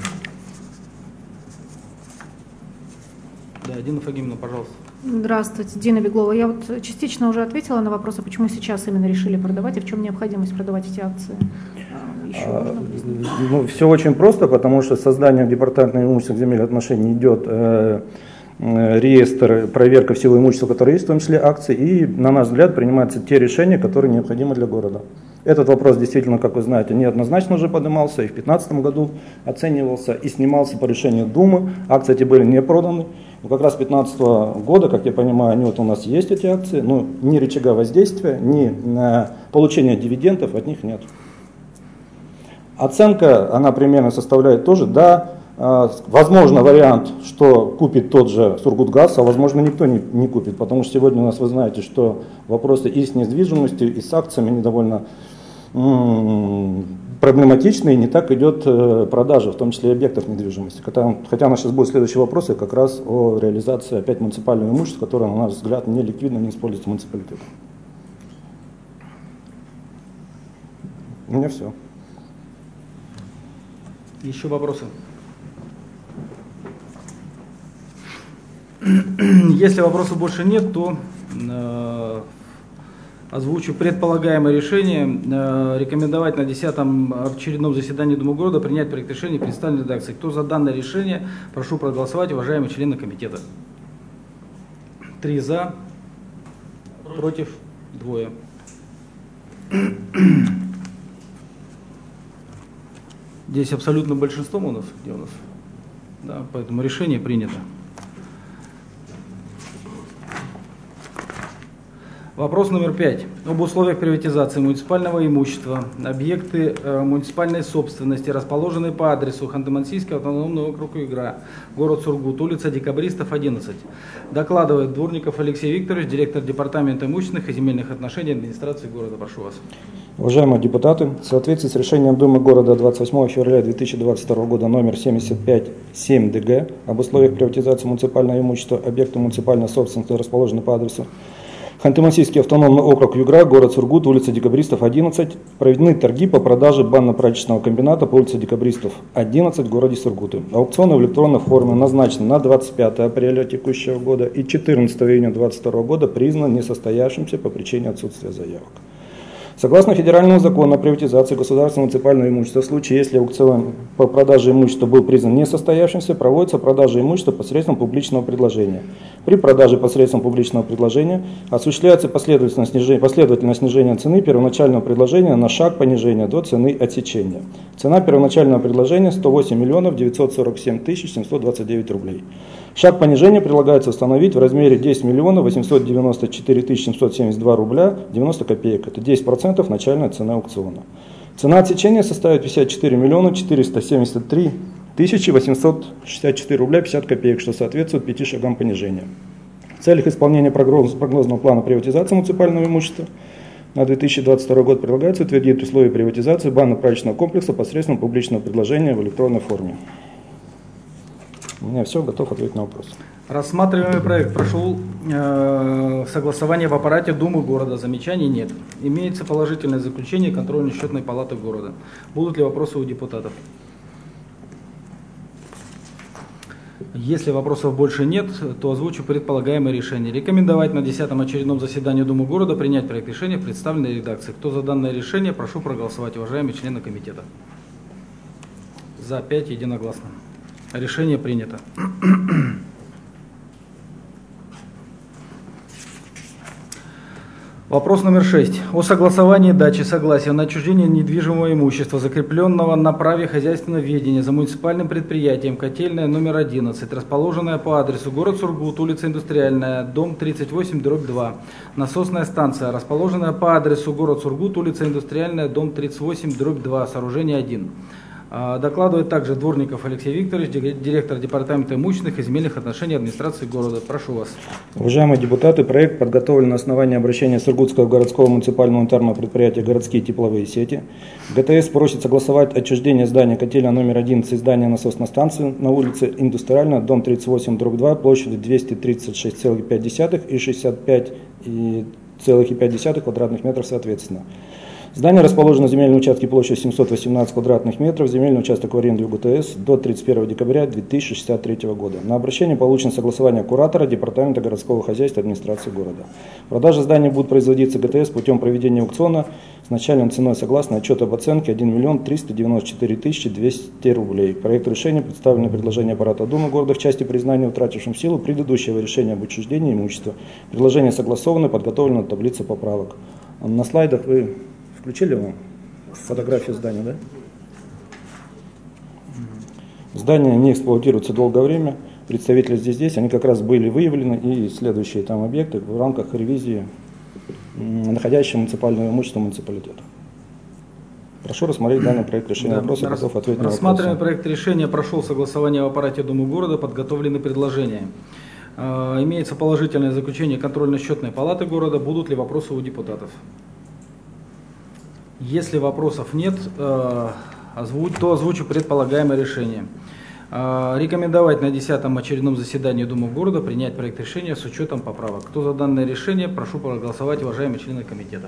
Да, Дина Фагимовна, пожалуйста. Здравствуйте, Дина Беглова. Я вот частично уже ответила на вопрос, а почему сейчас именно решили продавать и в чем необходимость продавать эти акции. А, Еще можно объяснить? Ну, все очень просто, потому что созданием Департамента имущественных земельных отношений идет э, э, реестр, проверка всего имущества, которое есть, в том числе акции, и, на наш взгляд, принимаются те решения, которые необходимы для города. Этот вопрос действительно, как вы знаете, неоднозначно уже поднимался, и в две тысячи пятнадцатом году оценивался и снимался по решению Думы. Акции эти были не проданы. Но как раз с две тысячи пятнадцатого года, как я понимаю, они вот у нас есть, эти акции, но ни рычага воздействия, ни на получение дивидендов от них нет. Оценка, она примерно составляет тоже, да, э, возможно вариант, что купит тот же Сургутгаз, а возможно никто не, не купит, потому что сегодня у нас, вы знаете, что вопросы и с недвижимостью, и с акциями, они довольно м- проблематично и не так идет продажа, в том числе и объектов недвижимости. Хотя, хотя у нас сейчас будет следующий вопрос как раз о реализации опять муниципального имущества, которое, на наш взгляд, не ликвидно, не используется муниципалитетом. У меня все. Еще вопросы? Если вопросов больше нет, то э, озвучу предполагаемое решение. Э, рекомендовать на десятом очередном заседании Думы города принять проект решения представленной редакции. Кто за данное решение, прошу проголосовать, уважаемые члены комитета. Три за, против, двое. Здесь абсолютно большинством у нас, где у нас, да, поэтому решение принято. Вопрос номер пять. Об условиях приватизации муниципального имущества. Объекты э, муниципальной собственности, расположенные по адресу Ханты-Мансийский автономный округ Югра, город Сургут, улица Декабристов, одиннадцать. Докладывает Дворников Алексей Викторович, директор департамента имущественных и земельных отношений администрации города. Прошу вас. Уважаемые депутаты, в соответствии с решением Думы города двадцать восьмого февраля две тысячи двадцать второго года номер семьдесят пять семь Д Г об условиях приватизации муниципального имущества, объекты муниципальной собственности, расположенные по адресу Ханты-Мансийский автономный округ Югра, город Сургут, улица Декабристов, одиннадцать, проведены торги по продаже банно-прачечного комбината по улице Декабристов, одиннадцать в городе Сургуте. Аукционы в электронной форме назначены на двадцать пятое апреля текущего года и четырнадцатого июня две тысячи двадцать второго года признан несостоявшимся по причине отсутствия заявок. Согласно федеральному закону о приватизации государственного муниципального имущества, в случае, если аукцион по продаже имущества был признан несостоявшимся, проводится продажа имущества посредством публичного предложения. При продаже посредством публичного предложения осуществляется последовательное снижение, последовательное снижение цены первоначального предложения на шаг понижения до цены отсечения. Цена первоначального предложения сто восемь миллионов девятьсот сорок семь тысяч семьсот двадцать девять рублей. Шаг понижения предлагается установить в размере десять миллионов восемьсот девяносто четыре тысячи семьсот семьдесят два рубля девяносто копеек. Это десять процентов начальная цена аукциона. Цена отсечения составит пятьдесят четыре миллиона четыреста семьдесят три тысячи восемьсот шестьдесят четыре рубля пятьдесят копеек, что соответствует пяти шагам понижения. В целях исполнения прогнозного плана приватизации муниципального имущества на две тысячи двадцать второй год предлагается утвердить условия приватизации банно-прачечного комплекса посредством публичного предложения в электронной форме. У меня все, готов ответить на вопрос. Рассматриваемый проект прошел э, согласование в аппарате Думы города. Замечаний нет. Имеется положительное заключение контрольно-счетной палаты города. Будут ли вопросы у депутатов? Если вопросов больше нет, то озвучу предполагаемое решение. Рекомендовать на десятом очередном заседании Думы города принять проект решения в представленной редакции. Кто за данное решение, прошу проголосовать, уважаемые члены комитета. За пять единогласно. Решение принято. Вопрос номер шесть. О согласовании дачи согласия на отчуждение недвижимого имущества, закрепленного на праве хозяйственного ведения за муниципальным предприятием «Котельная» номер одиннадцать, расположенная по адресу город Сургут, улица Индустриальная, дом тридцать восемь дробь два. Насосная станция, расположенная по адресу город Сургут, улица Индустриальная, дом тридцать восемь дробь два, сооружение один. Докладывает также Дворников Алексей Викторович, директор департамента имущественных и земельных отношений администрации города. Прошу вас. Уважаемые депутаты, проект подготовлен на основании обращения Сургутского городского муниципального унитарного предприятия «Городские тепловые сети». ГТС просит согласовать отчуждение здания котельная номер одиннадцать, здания насосной станции на улице Индустриальная, дом тридцать восемь дробь два, площадью двести тридцать шесть целых пять десятых и шестьдесят пять целых пять десятых квадратных метров соответственно. Здание расположено на земельном участке площадью семьсот восемнадцать квадратных метров, земельный участок в аренду ГТС до тридцать первого декабря две тысячи шестьдесят третьего года. На обращение получено согласование куратора Департамента городского хозяйства администрации города. Продажа здания будет производиться ГТС путем проведения аукциона с начальной ценой согласно отчету об оценке один миллион триста девяносто четыре тысячи двести рублей. Проект решения представлено предложение аппарата Думы города в части признания утратившим силу предыдущего решения об отчуждении имущества. Предложение согласовано, подготовлена таблица поправок. На слайдах вы включили вам фотографию здания, да? Здание не эксплуатируется долгое время. Представители здесь есть, они как раз были выявлены, и следующие там объекты в рамках ревизии находящего муниципального имущества муниципалитета. Прошу рассмотреть данный проект решения. Да, вопроса, рас... готов ответить на вопросы. Рассматриваемый проект решения прошел согласование в аппарате Думы города, подготовлены предложения. Э, имеется положительное заключение контрольно-счетной палаты города. Будут ли вопросы у депутатов? Если вопросов нет, то озвучу предполагаемое решение. Рекомендовать на десятом очередном заседании Думы города принять проект решения с учетом поправок. Кто за данное решение, прошу проголосовать, уважаемые члены комитета.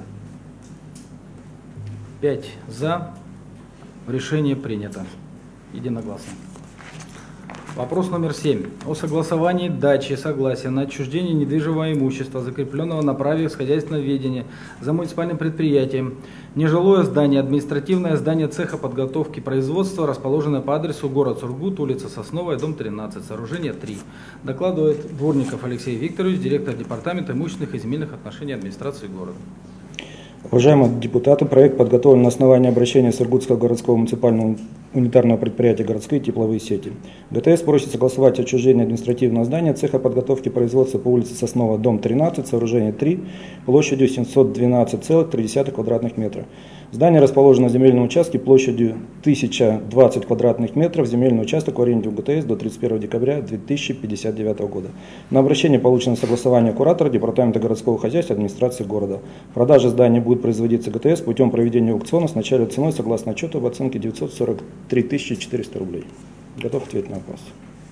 пять за. Решение принято. Единогласно. Вопрос номер семь. О согласовании дачи согласия на отчуждение недвижимого имущества, закрепленного на праве хозяйственного ведения за муниципальным предприятием. Нежилое здание, административное здание цеха подготовки производства, расположенное по адресу город Сургут, улица Сосновая, дом тринадцать, сооружение три. Докладывает Дворников Алексей Викторович, директор департамента имущественных и земельных отношений администрации города. Уважаемые депутаты, проект подготовлен на основании обращения Сургутского городского муниципального унитарного предприятия «Городские тепловые сети». ГТС просит согласовать отчуждение административного здания цеха подготовки производства по улице Сосновая, дом тринадцать, сооружение три, площадью семьсот двенадцать целых три десятых квадратных метра. Здание расположено на земельном участке площадью тысяча двадцать квадратных метров, земельный участок в аренде у ГТС до тридцать первого декабря две тысячи пятьдесят девятого года. На обращение получено согласование куратора Департамента городского хозяйства администрации города. Продажа здания будет производиться ГТС путем проведения аукциона с начальной ценой согласно отчету об оценке девятьсот сорок три тысячи четыреста рублей. Готов ответить на вопрос.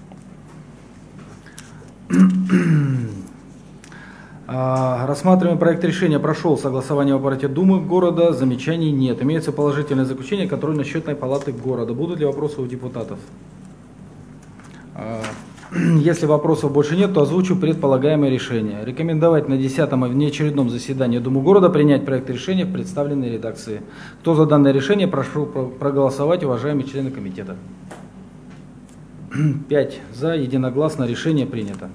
Рассматриваемый проект решения прошел согласование в аппарате Думы города, замечаний нет. Имеется положительное заключение контрольно-счетной палаты города. Будут ли вопросы у депутатов? Если вопросов больше нет, то озвучу предполагаемое решение. Рекомендовать на десятом внеочередном заседании Думы города принять проект решения в представленной редакции. Кто за данное решение, прошу проголосовать, уважаемые члены комитета. пять за, единогласно, решение принято.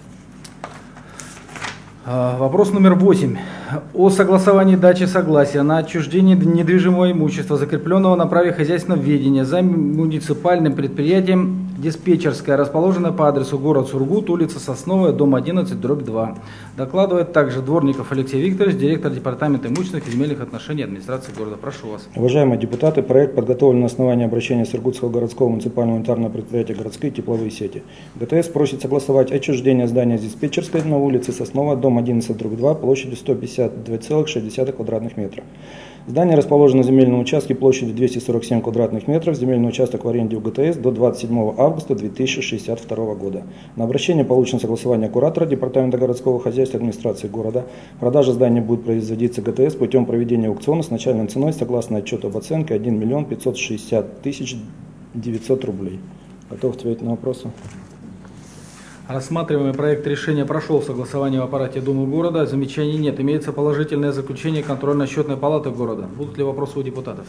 Вопрос номер восемь. О согласовании дачи согласия на отчуждение недвижимого имущества, закрепленного на праве хозяйственного ведения за муниципальным предприятием диспетчерская, расположенная по адресу город Сургут, улица Сосновая, дом одиннадцать, дробь два. Докладывает также Дворников Алексей Викторович, директор департамента имущественных и земельных отношений администрации города. Прошу вас. Уважаемые депутаты, проект подготовлен на основании обращения Сургутского городского муниципального унитарного предприятия «Городские тепловые сети». ГТС просит согласовать отчуждение здания диспетчерской на улице Сосновая, дом одиннадцать, дробь два, площадью сто пятьдесят два целых шесть десятых квадратных метра. Здание расположено на земельном участке площадью двести сорок семь квадратных метров, земельный участок в аренде у ГТС до двадцать седьмого августа две тысячи шестьдесят второго года. На обращение получено согласование куратора Департамента городского хозяйства администрации города. Продажа здания будет производиться ГТС путем проведения аукциона с начальной ценой согласно отчету об оценке один миллион пятьсот шестьдесят тысяч девятьсот рублей. Готов ответить на вопросы? Рассматриваемый проект решения прошел согласование в аппарате Думы города. Замечаний нет. Имеется положительное заключение контрольно-счетной палаты города. Будут ли вопросы у депутатов?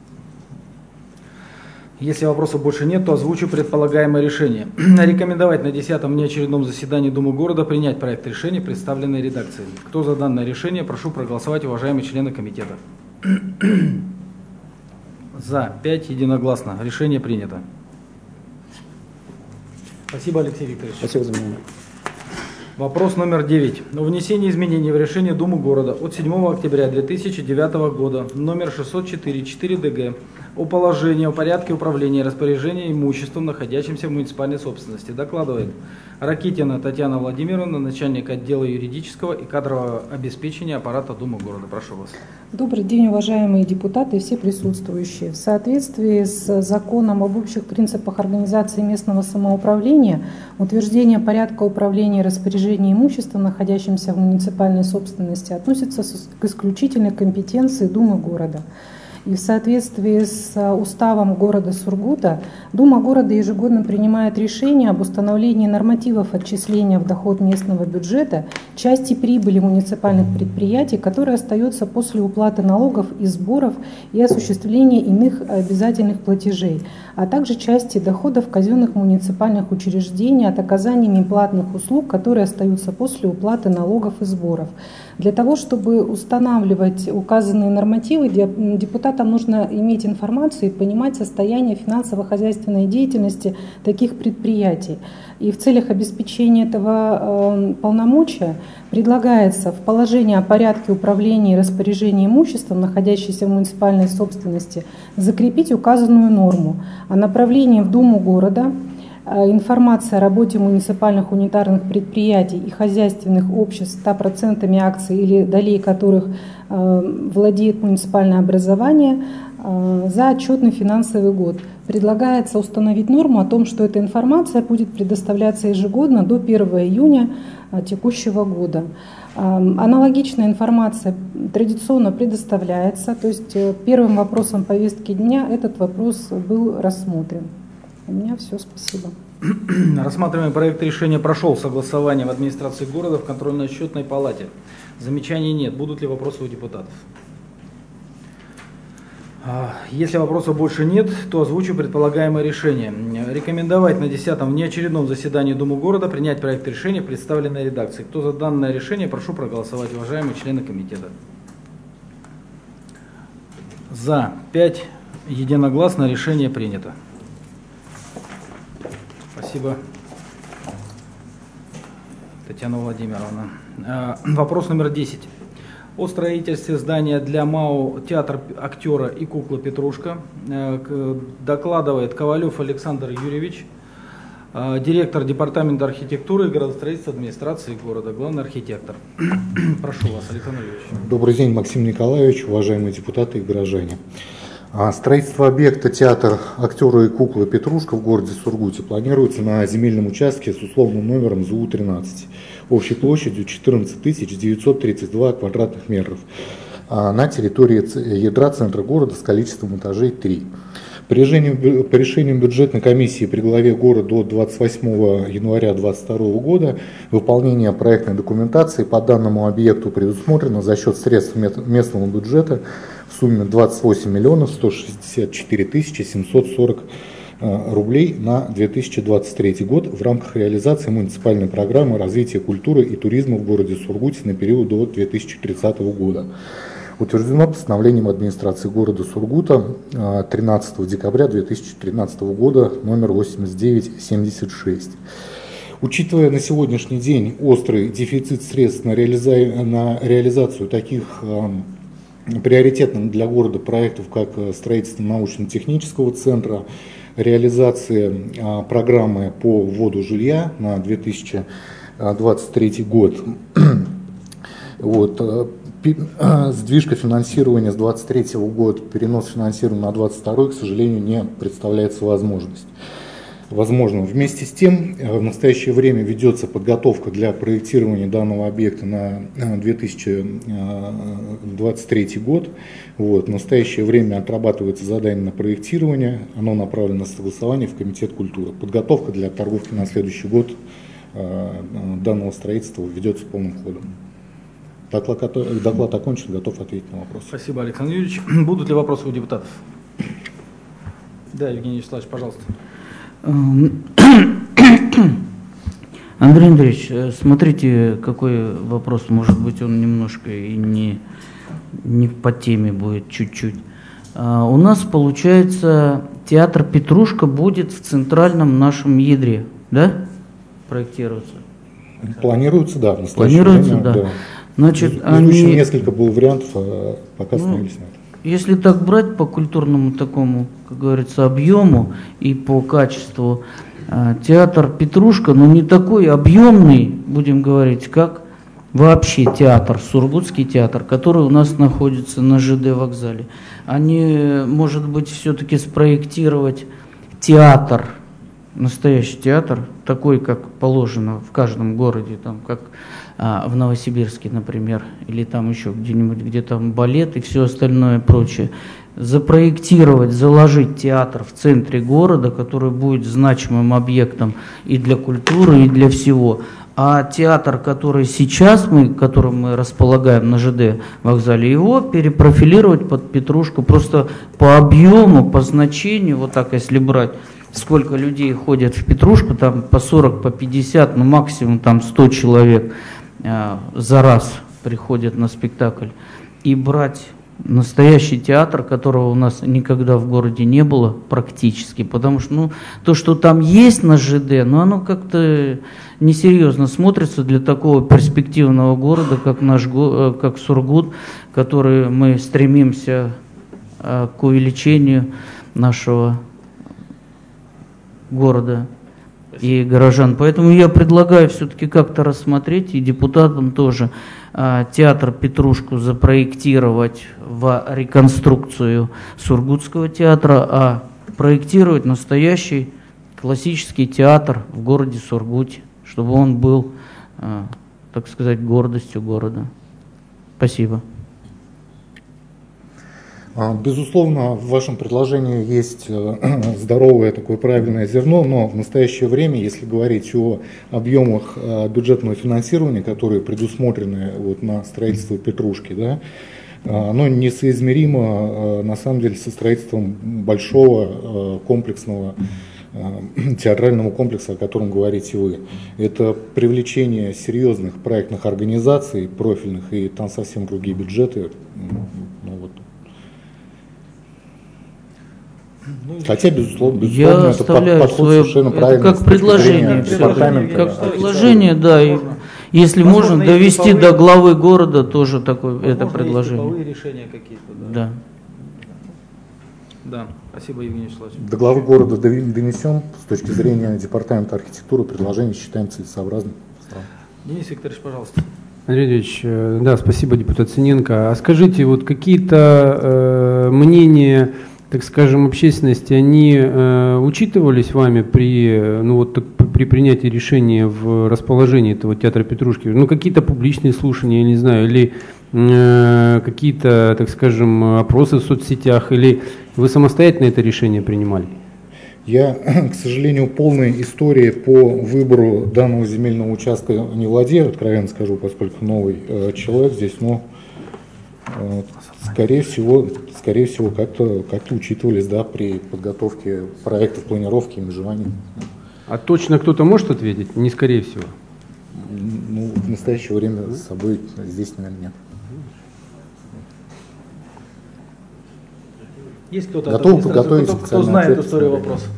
Если вопросов больше нет, то озвучу предполагаемое решение. Рекомендовать на десятом внеочередном заседании Думы города принять проект решения, представленной редакцией. Кто за данное решение, прошу проголосовать, уважаемые члены комитета. За пять, единогласно. Решение принято. Спасибо, Алексей Викторович. Спасибо за внимание. Вопрос номер девять. О внесении изменений в решение Думы города от седьмого октября две тысячи девятого года номер шестьсот четыре четыре д г о положении о порядке управления и распоряжения имуществом, находящимся в муниципальной собственности. Докладывает Ракитина Татьяна Владимировна, начальник отдела юридического и кадрового обеспечения аппарата Думы города. Прошу вас. Добрый день, уважаемые депутаты и все присутствующие. В соответствии с законом об общих принципах организации местного самоуправления, утверждение порядка управления и распоряжения имуществом, находящимся в муниципальной собственности, относится к исключительной компетенции Думы города. И в соответствии с уставом города Сургута, Дума города ежегодно принимает решение об установлении нормативов отчисления в доход местного бюджета части прибыли муниципальных предприятий, которая остается после уплаты налогов и сборов и осуществления иных обязательных платежей, а также части доходов казенных муниципальных учреждений от оказания им платных услуг, которые остаются после уплаты налогов и сборов. Для того, чтобы устанавливать указанные нормативы, депутатам нужно иметь информацию и понимать состояние финансово-хозяйственной деятельности таких предприятий. И в целях обеспечения этого полномочия предлагается в положении о порядке управления и распоряжения имуществом, находящимся в муниципальной собственности, закрепить указанную норму о направлении в Думу города Информация о работе муниципальных унитарных предприятий и хозяйственных обществ ста процентами акций или долей которых владеет муниципальное образование за отчетный финансовый год. Предлагается установить норму о том, что эта информация будет предоставляться ежегодно до первого июня текущего года. Аналогичная информация традиционно предоставляется, то есть первым вопросом повестки дня этот вопрос был рассмотрен. У меня все, спасибо. Рассматриваемый проект решения прошел согласование в администрации города в контрольно-счетной палате. Замечаний нет. Будут ли вопросы у депутатов? Если вопросов больше нет, то озвучу предполагаемое решение. Рекомендовать на десятом внеочередном заседании Думы города принять проект решения в представленной редакции. Кто за данное решение, прошу проголосовать, уважаемые члены комитета. За пять, единогласно, решение принято. Спасибо, Татьяна Владимировна. Вопрос номер десять. О строительстве здания для МАО «Театр актера и кукла Петрушка» докладывает Ковалев Александр Юрьевич, директор департамента архитектуры и градостроительства администрации города, главный архитектор. Прошу вас, Александр Юрьевич. Добрый день, Максим Николаевич, уважаемые депутаты и горожане. Строительство объекта «Театр актера и куклы Петрушка» в городе Сургуте планируется на земельном участке с условным номером ЗУ тринадцать, общей площадью четырнадцать тысяч девятьсот тридцать два квадратных метров на территории ядра центра города с количеством этажей три. По решению, по решению бюджетной комиссии при главе города до двадцать восьмого января две тысячи двадцать второго года выполнение проектной документации по данному объекту предусмотрено за счет средств местного бюджета в сумме двадцать восемь миллионов сто шестьдесят четыре тысячи семьсот сорок рублей на две тысячи двадцать третий год в рамках реализации муниципальной программы развития культуры и туризма в городе Сургуте на период до две тысячи тридцатого года. Утверждено постановлением администрации города Сургута тринадцатого декабря две тысячи тринадцатого года номер восемьдесят девять семьдесят шесть. Учитывая на сегодняшний день острый дефицит средств на, реализа... на реализацию таких э, приоритетных для города проектов, как строительство научно-технического центра, реализация э, программы по вводу жилья на две тысячи двадцать третий год, вот, э, сдвижка финансирования с двадцать третьего года, перенос финансирования на двадцать второй, к сожалению, не представляется возможность. Возможно. Вместе с тем, в настоящее время ведется подготовка для проектирования данного объекта на две тысячи двадцать третий год. Вот. В настоящее время отрабатывается задание на проектирование, оно направлено на согласование в Комитет культуры. Подготовка для торговки на следующий год данного строительства ведется полным ходом. Доклад, доклад окончен, готов ответить на вопрос. Спасибо, Александр Юрьевич. Будут ли вопросы у депутатов? Да, Евгений Вячеславович, пожалуйста. Андрей Андреевич, смотрите, какой вопрос, может быть, он немножко и не, не по теме будет чуть-чуть. У нас, получается, театр Петрушка будет в центральном нашем ядре, да, проектироваться? Планируется, да. В Планируется, время, да. да. Значит, они... несколько было вариантов, а пока остановились ну, на этом. Если так брать по культурному такому, как говорится, объему и по качеству, театр Петрушка, но не такой объемный, будем говорить, как вообще театр, Сургутский театр, который у нас находится на ЖД вокзале. Они, может быть, все-таки спроектировать театр, настоящий театр, такой, как положено в каждом городе, там, как а, в Новосибирске, например, или там еще где-нибудь, где там балет и все остальное прочее, запроектировать, заложить театр в центре города, который будет значимым объектом и для культуры, и для всего. А театр, который сейчас мы, которым мы располагаем на ЖД вокзале, его перепрофилировать под Петрушку просто по объему, по значению, вот так если брать, сколько людей ходят в Петрушку, там по сорок, по пятьдесят, ну максимум там сто человек э, за раз приходят на спектакль, и брать настоящий театр, которого у нас никогда в городе не было практически, потому что ну, то, что там есть на ЖД, ну, оно как-то несерьезно смотрится для такого перспективного города, как наш как Сургут, который мы стремимся к увеличению нашего города и горожан. Поэтому я предлагаю все-таки как-то рассмотреть, и депутатам тоже, театр «Петрушку» запроектировать в реконструкцию Сургутского театра, а проектировать настоящий классический театр в городе Сургуте, чтобы он был, так сказать, гордостью города. Спасибо. Безусловно, в вашем предложении есть здоровое такое правильное зерно, но в настоящее время, если говорить о объемах бюджетного финансирования, которые предусмотрены вот на строительство Петрушки, да, оно несоизмеримо на самом деле со строительством большого комплексного театрального комплекса, о котором говорите вы. Это привлечение серьезных проектных организаций, профильных, и там совсем другие бюджеты. Ну, вот. Хотя, безусловно, безусловно я это подход свое, совершенно это правильный. Как предложение, как предложение, да. И, если Возможно, можно довести типовые, до главы города тоже такое возможно, это предложение. Типовые решения какие-то. Да. Да. Да. Спасибо, Евгений Вячеславович. До главы города донесем. С точки зрения департамента архитектуры предложение считаем целесообразным. Денис Викторович, пожалуйста. Андрей Ильич, да, спасибо, депутат Синенко. А скажите, вот какие-то э, мнения, так скажем, общественности, они э, учитывались вами при, ну, вот, так, при принятии решения в расположении этого театра Петрушки? Ну, какие-то публичные слушания, я не знаю, или э, какие-то, так скажем, опросы в соцсетях, или вы самостоятельно это решение принимали? Я, к сожалению, полной истории по выбору данного земельного участка не владею, откровенно скажу, поскольку новый э, человек здесь, но э, скорее всего, скорее всего, как-то как-то учитывались, да, при подготовке проектов, планировки и межеваний. А точно кто-то может ответить? Не скорее всего. Ну, в настоящее время с собой здесь, наверное, нет. Есть кто-то, готов кто, подготовить кто, кто знает историю вопроса?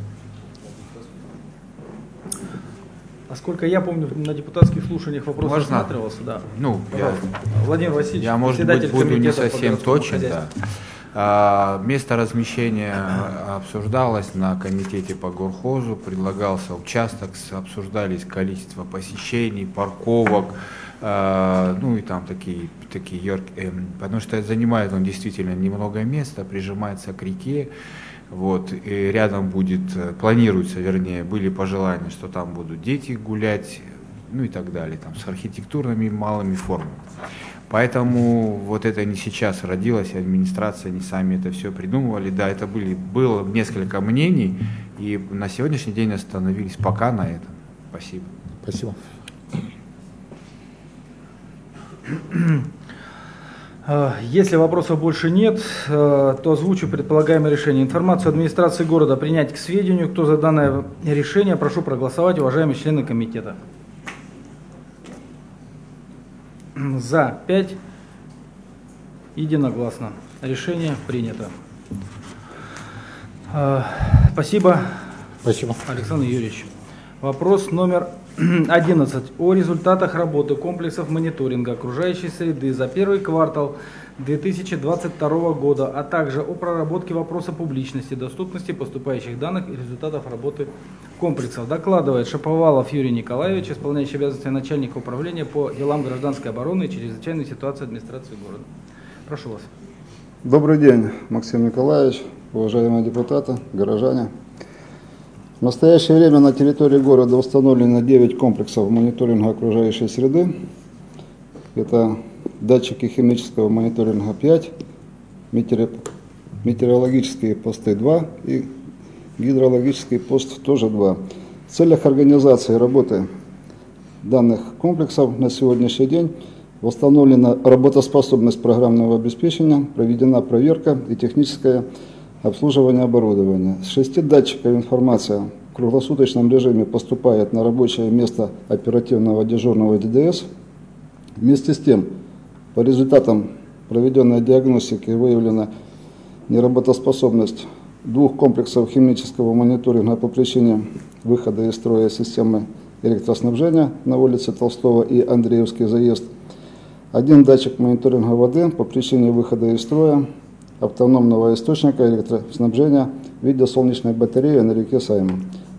Насколько я помню, на депутатских слушаниях вопрос Можно? рассматривался. Да. Ну, я, Владимир Васильевич, я, может быть, буду не совсем точен. Да. А, место размещения обсуждалось на комитете по горхозу, предлагался участок, обсуждались количество посещений, парковок, а, ну и там такие, такие яркие, потому что занимает он действительно немного места, прижимается к реке. Вот, и рядом будет, планируется, вернее, были пожелания, что там будут дети гулять, ну и так далее, там, с архитектурными малыми формами. Поэтому вот это не сейчас родилось, администрация не сами это все придумывали. Да, это были, было несколько мнений, и на сегодняшний день остановились пока на этом. Спасибо. Спасибо. Если вопросов больше нет, то озвучу предполагаемое решение. Информацию администрации города принять к сведению. Кто за данное решение, прошу проголосовать, уважаемые члены комитета. За пять. Единогласно. Решение принято. Спасибо. Спасибо. Александр Юрьевич. Вопрос номер одиннадцать. О результатах работы комплексов мониторинга окружающей среды за первый квартал две тысячи двадцать второго года, а также о проработке вопроса публичности, доступности поступающих данных и результатов работы комплексов. Докладывает Шаповалов Юрий Николаевич, исполняющий обязанности начальника управления по делам гражданской обороны и чрезвычайной ситуации администрации города. Прошу вас. Добрый день, Максим Николаевич, уважаемые депутаты, горожане. В настоящее время на территории города установлено девять комплексов мониторинга окружающей среды. Это датчики химического мониторинга пять, метеорологические посты два и гидрологический пост тоже два. В целях организации работы данных комплексов на сегодняшний день восстановлена работоспособность программного обеспечения, проведена проверка и техническое обслуживание оборудования. С шести датчиков информация в круглосуточном режиме поступает на рабочее место оперативного дежурного ДДС. Вместе с тем, по результатам проведенной диагностики выявлена неработоспособность двух комплексов химического мониторинга по причине выхода из строя системы электроснабжения на улице Толстого и Андреевский заезд. Один датчик мониторинга воды по причине выхода из строя автономного источника электроснабжения в виде солнечной батареи на реке Саймон.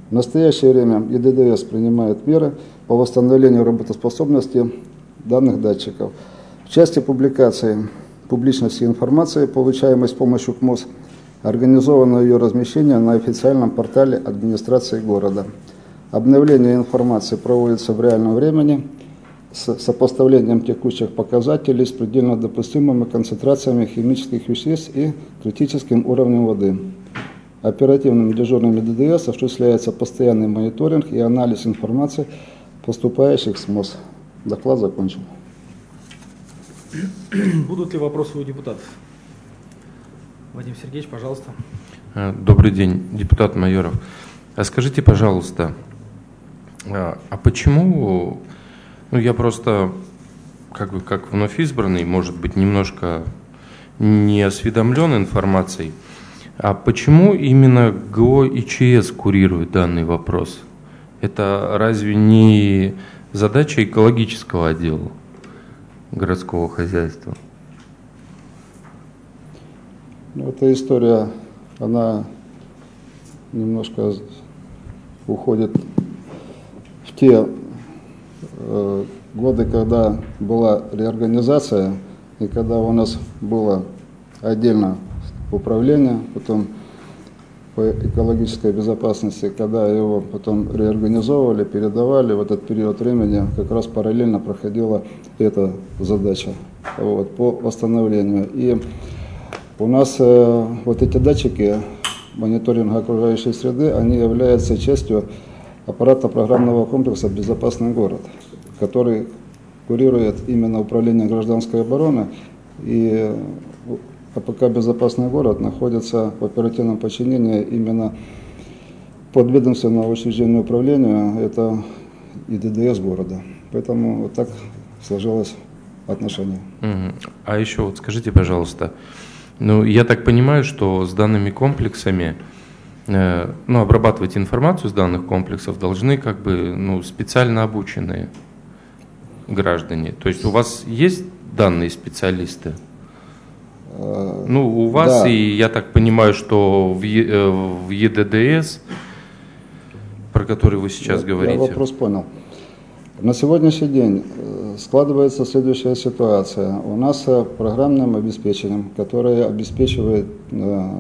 В настоящее время И Д Д С принимает меры по восстановлению работоспособности данных датчиков. В части публикации публичности информации, получаемой с помощью К М О С, организовано ее размещение на официальном портале администрации города. Обновление информации проводится в реальном времени с сопоставлением текущих показателей с предельно допустимыми концентрациями химических веществ и критическим уровнем воды. Оперативными дежурными Д Д С осуществляется постоянный мониторинг и анализ информации, поступающих с М О С. Доклад закончен. Будут ли вопросы у депутатов? Вадим Сергеевич, пожалуйста. Добрый день, депутат Майоров. А скажите, пожалуйста, а почему, ну я просто как бы как вновь избранный, может быть, немножко не осведомлен информацией, а почему именно Г О И Ч С курирует данный вопрос? Это разве не задача экологического отдела городского хозяйства? Эта история, она немножко уходит в те э, годы, когда была реорганизация, и когда у нас было отдельно управление, потом по экологической безопасности, когда его потом реорганизовывали, передавали, в этот период времени как раз параллельно проходила эта задача вот, по восстановлению. И у нас э, вот эти датчики мониторинга окружающей среды, они являются частью аппарата программного комплекса «Безопасный город», который курирует именно управление гражданской обороны, и А П К «Безопасный город» находится в оперативном подчинении именно подведомственного учреждения управления, это И Д Д С города. Поэтому вот так сложилось отношение. А еще вот скажите, пожалуйста, ну я так понимаю, что с данными комплексами, э, ну обрабатывать информацию с данных комплексов должны как бы ну, специально обученные граждане. То есть у вас есть данные специалисты? Ну, у вас, да. И я так понимаю, что в, е, в Е Д Д С, про который вы сейчас я, говорите. Я вопрос понял. На сегодняшний день складывается следующая ситуация. У нас программным обеспечением, которое обеспечивает э,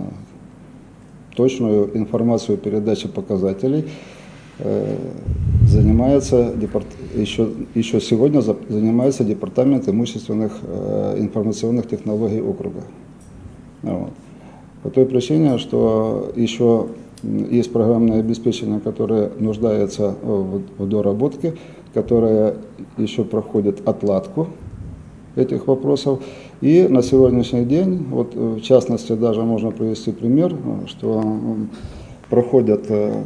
точную информацию передачи показателей, э, занимается департ... еще, еще сегодня занимается Департамент имущественных э, информационных технологий округа. Вот. По той причине, что еще есть программное обеспечение, которое нуждается в, в доработке, которое еще проходит отладку этих вопросов. И на сегодняшний день, вот в частности, даже можно привести пример, что проходят э,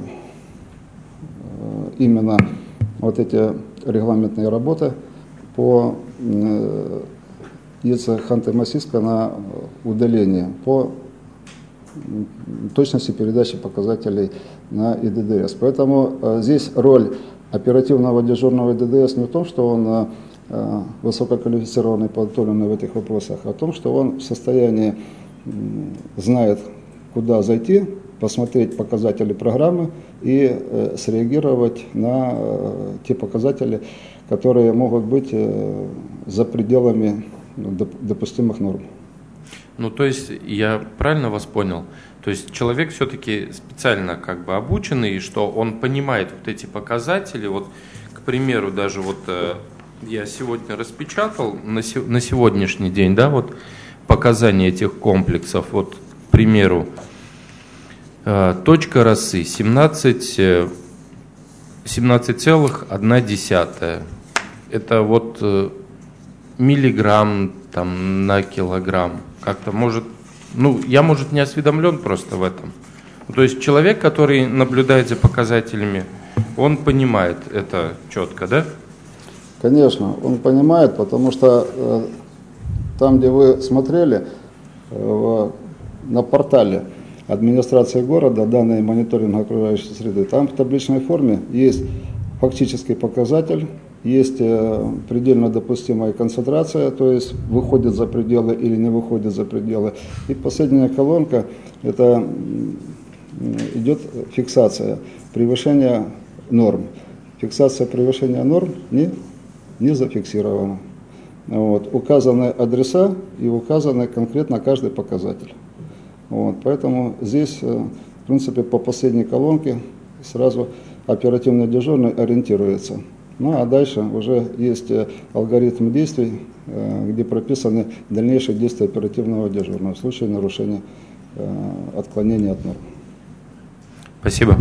именно вот эти регламентные работы по э, ЕЦ Ханты-Мансийска на удаление, по точности передачи показателей на И Д Д С. Поэтому э, здесь роль оперативного дежурного И Д Д С не в том, что он э, высококвалифицированный, подготовленный в этих вопросах, а в том, что он в состоянии э, знает, куда зайти, посмотреть показатели программы и э, среагировать на э, те показатели, которые могут быть э, за пределами допустимых норм. Ну, то есть, я правильно вас понял? То есть, человек все-таки специально как бы обученный, что он понимает вот эти показатели. Вот, к примеру, даже вот э, я сегодня распечатал на, се- на сегодняшний день, да, вот показания этих комплексов. Вот, к примеру, э, точка росы семнадцать, семнадцать целых одна десятая. Это вот э, миллиграмм там, на килограмм. Как-то может, ну, я, может, не осведомлен просто в этом. То есть человек, который наблюдает за показателями, он понимает это четко, да? Конечно, он понимает, потому что э, там, где вы смотрели, э, на портале администрации города, данные мониторинга окружающей среды, там в табличной форме есть фактический показатель, есть предельно допустимая концентрация, то есть выходит за пределы или не выходит за пределы. И последняя колонка – это идет фиксация превышения норм. Фиксация превышения норм не, не зафиксирована. Вот. Указаны адреса и указаны конкретно каждый показатель. Вот. Поэтому здесь, в принципе, по последней колонке сразу оперативный дежурный ориентируется. Ну а дальше уже есть алгоритм действий, где прописаны дальнейшие действия оперативного дежурного в случае нарушения, отклонения от норм. Спасибо.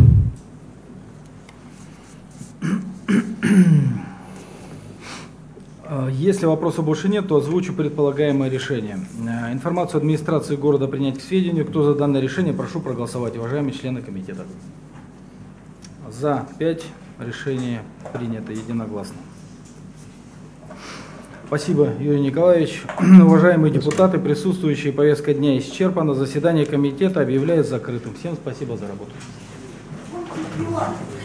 Если вопросов больше нет, то озвучу предполагаемое решение. Информацию администрации города принять к сведению. Кто за данное решение, прошу проголосовать, уважаемые члены комитета. За пять. Решение принято единогласно. Спасибо, Юрий Николаевич. Уважаемые депутаты, присутствующие, повестка дня исчерпана. Заседание комитета объявляется закрытым. Всем спасибо за работу.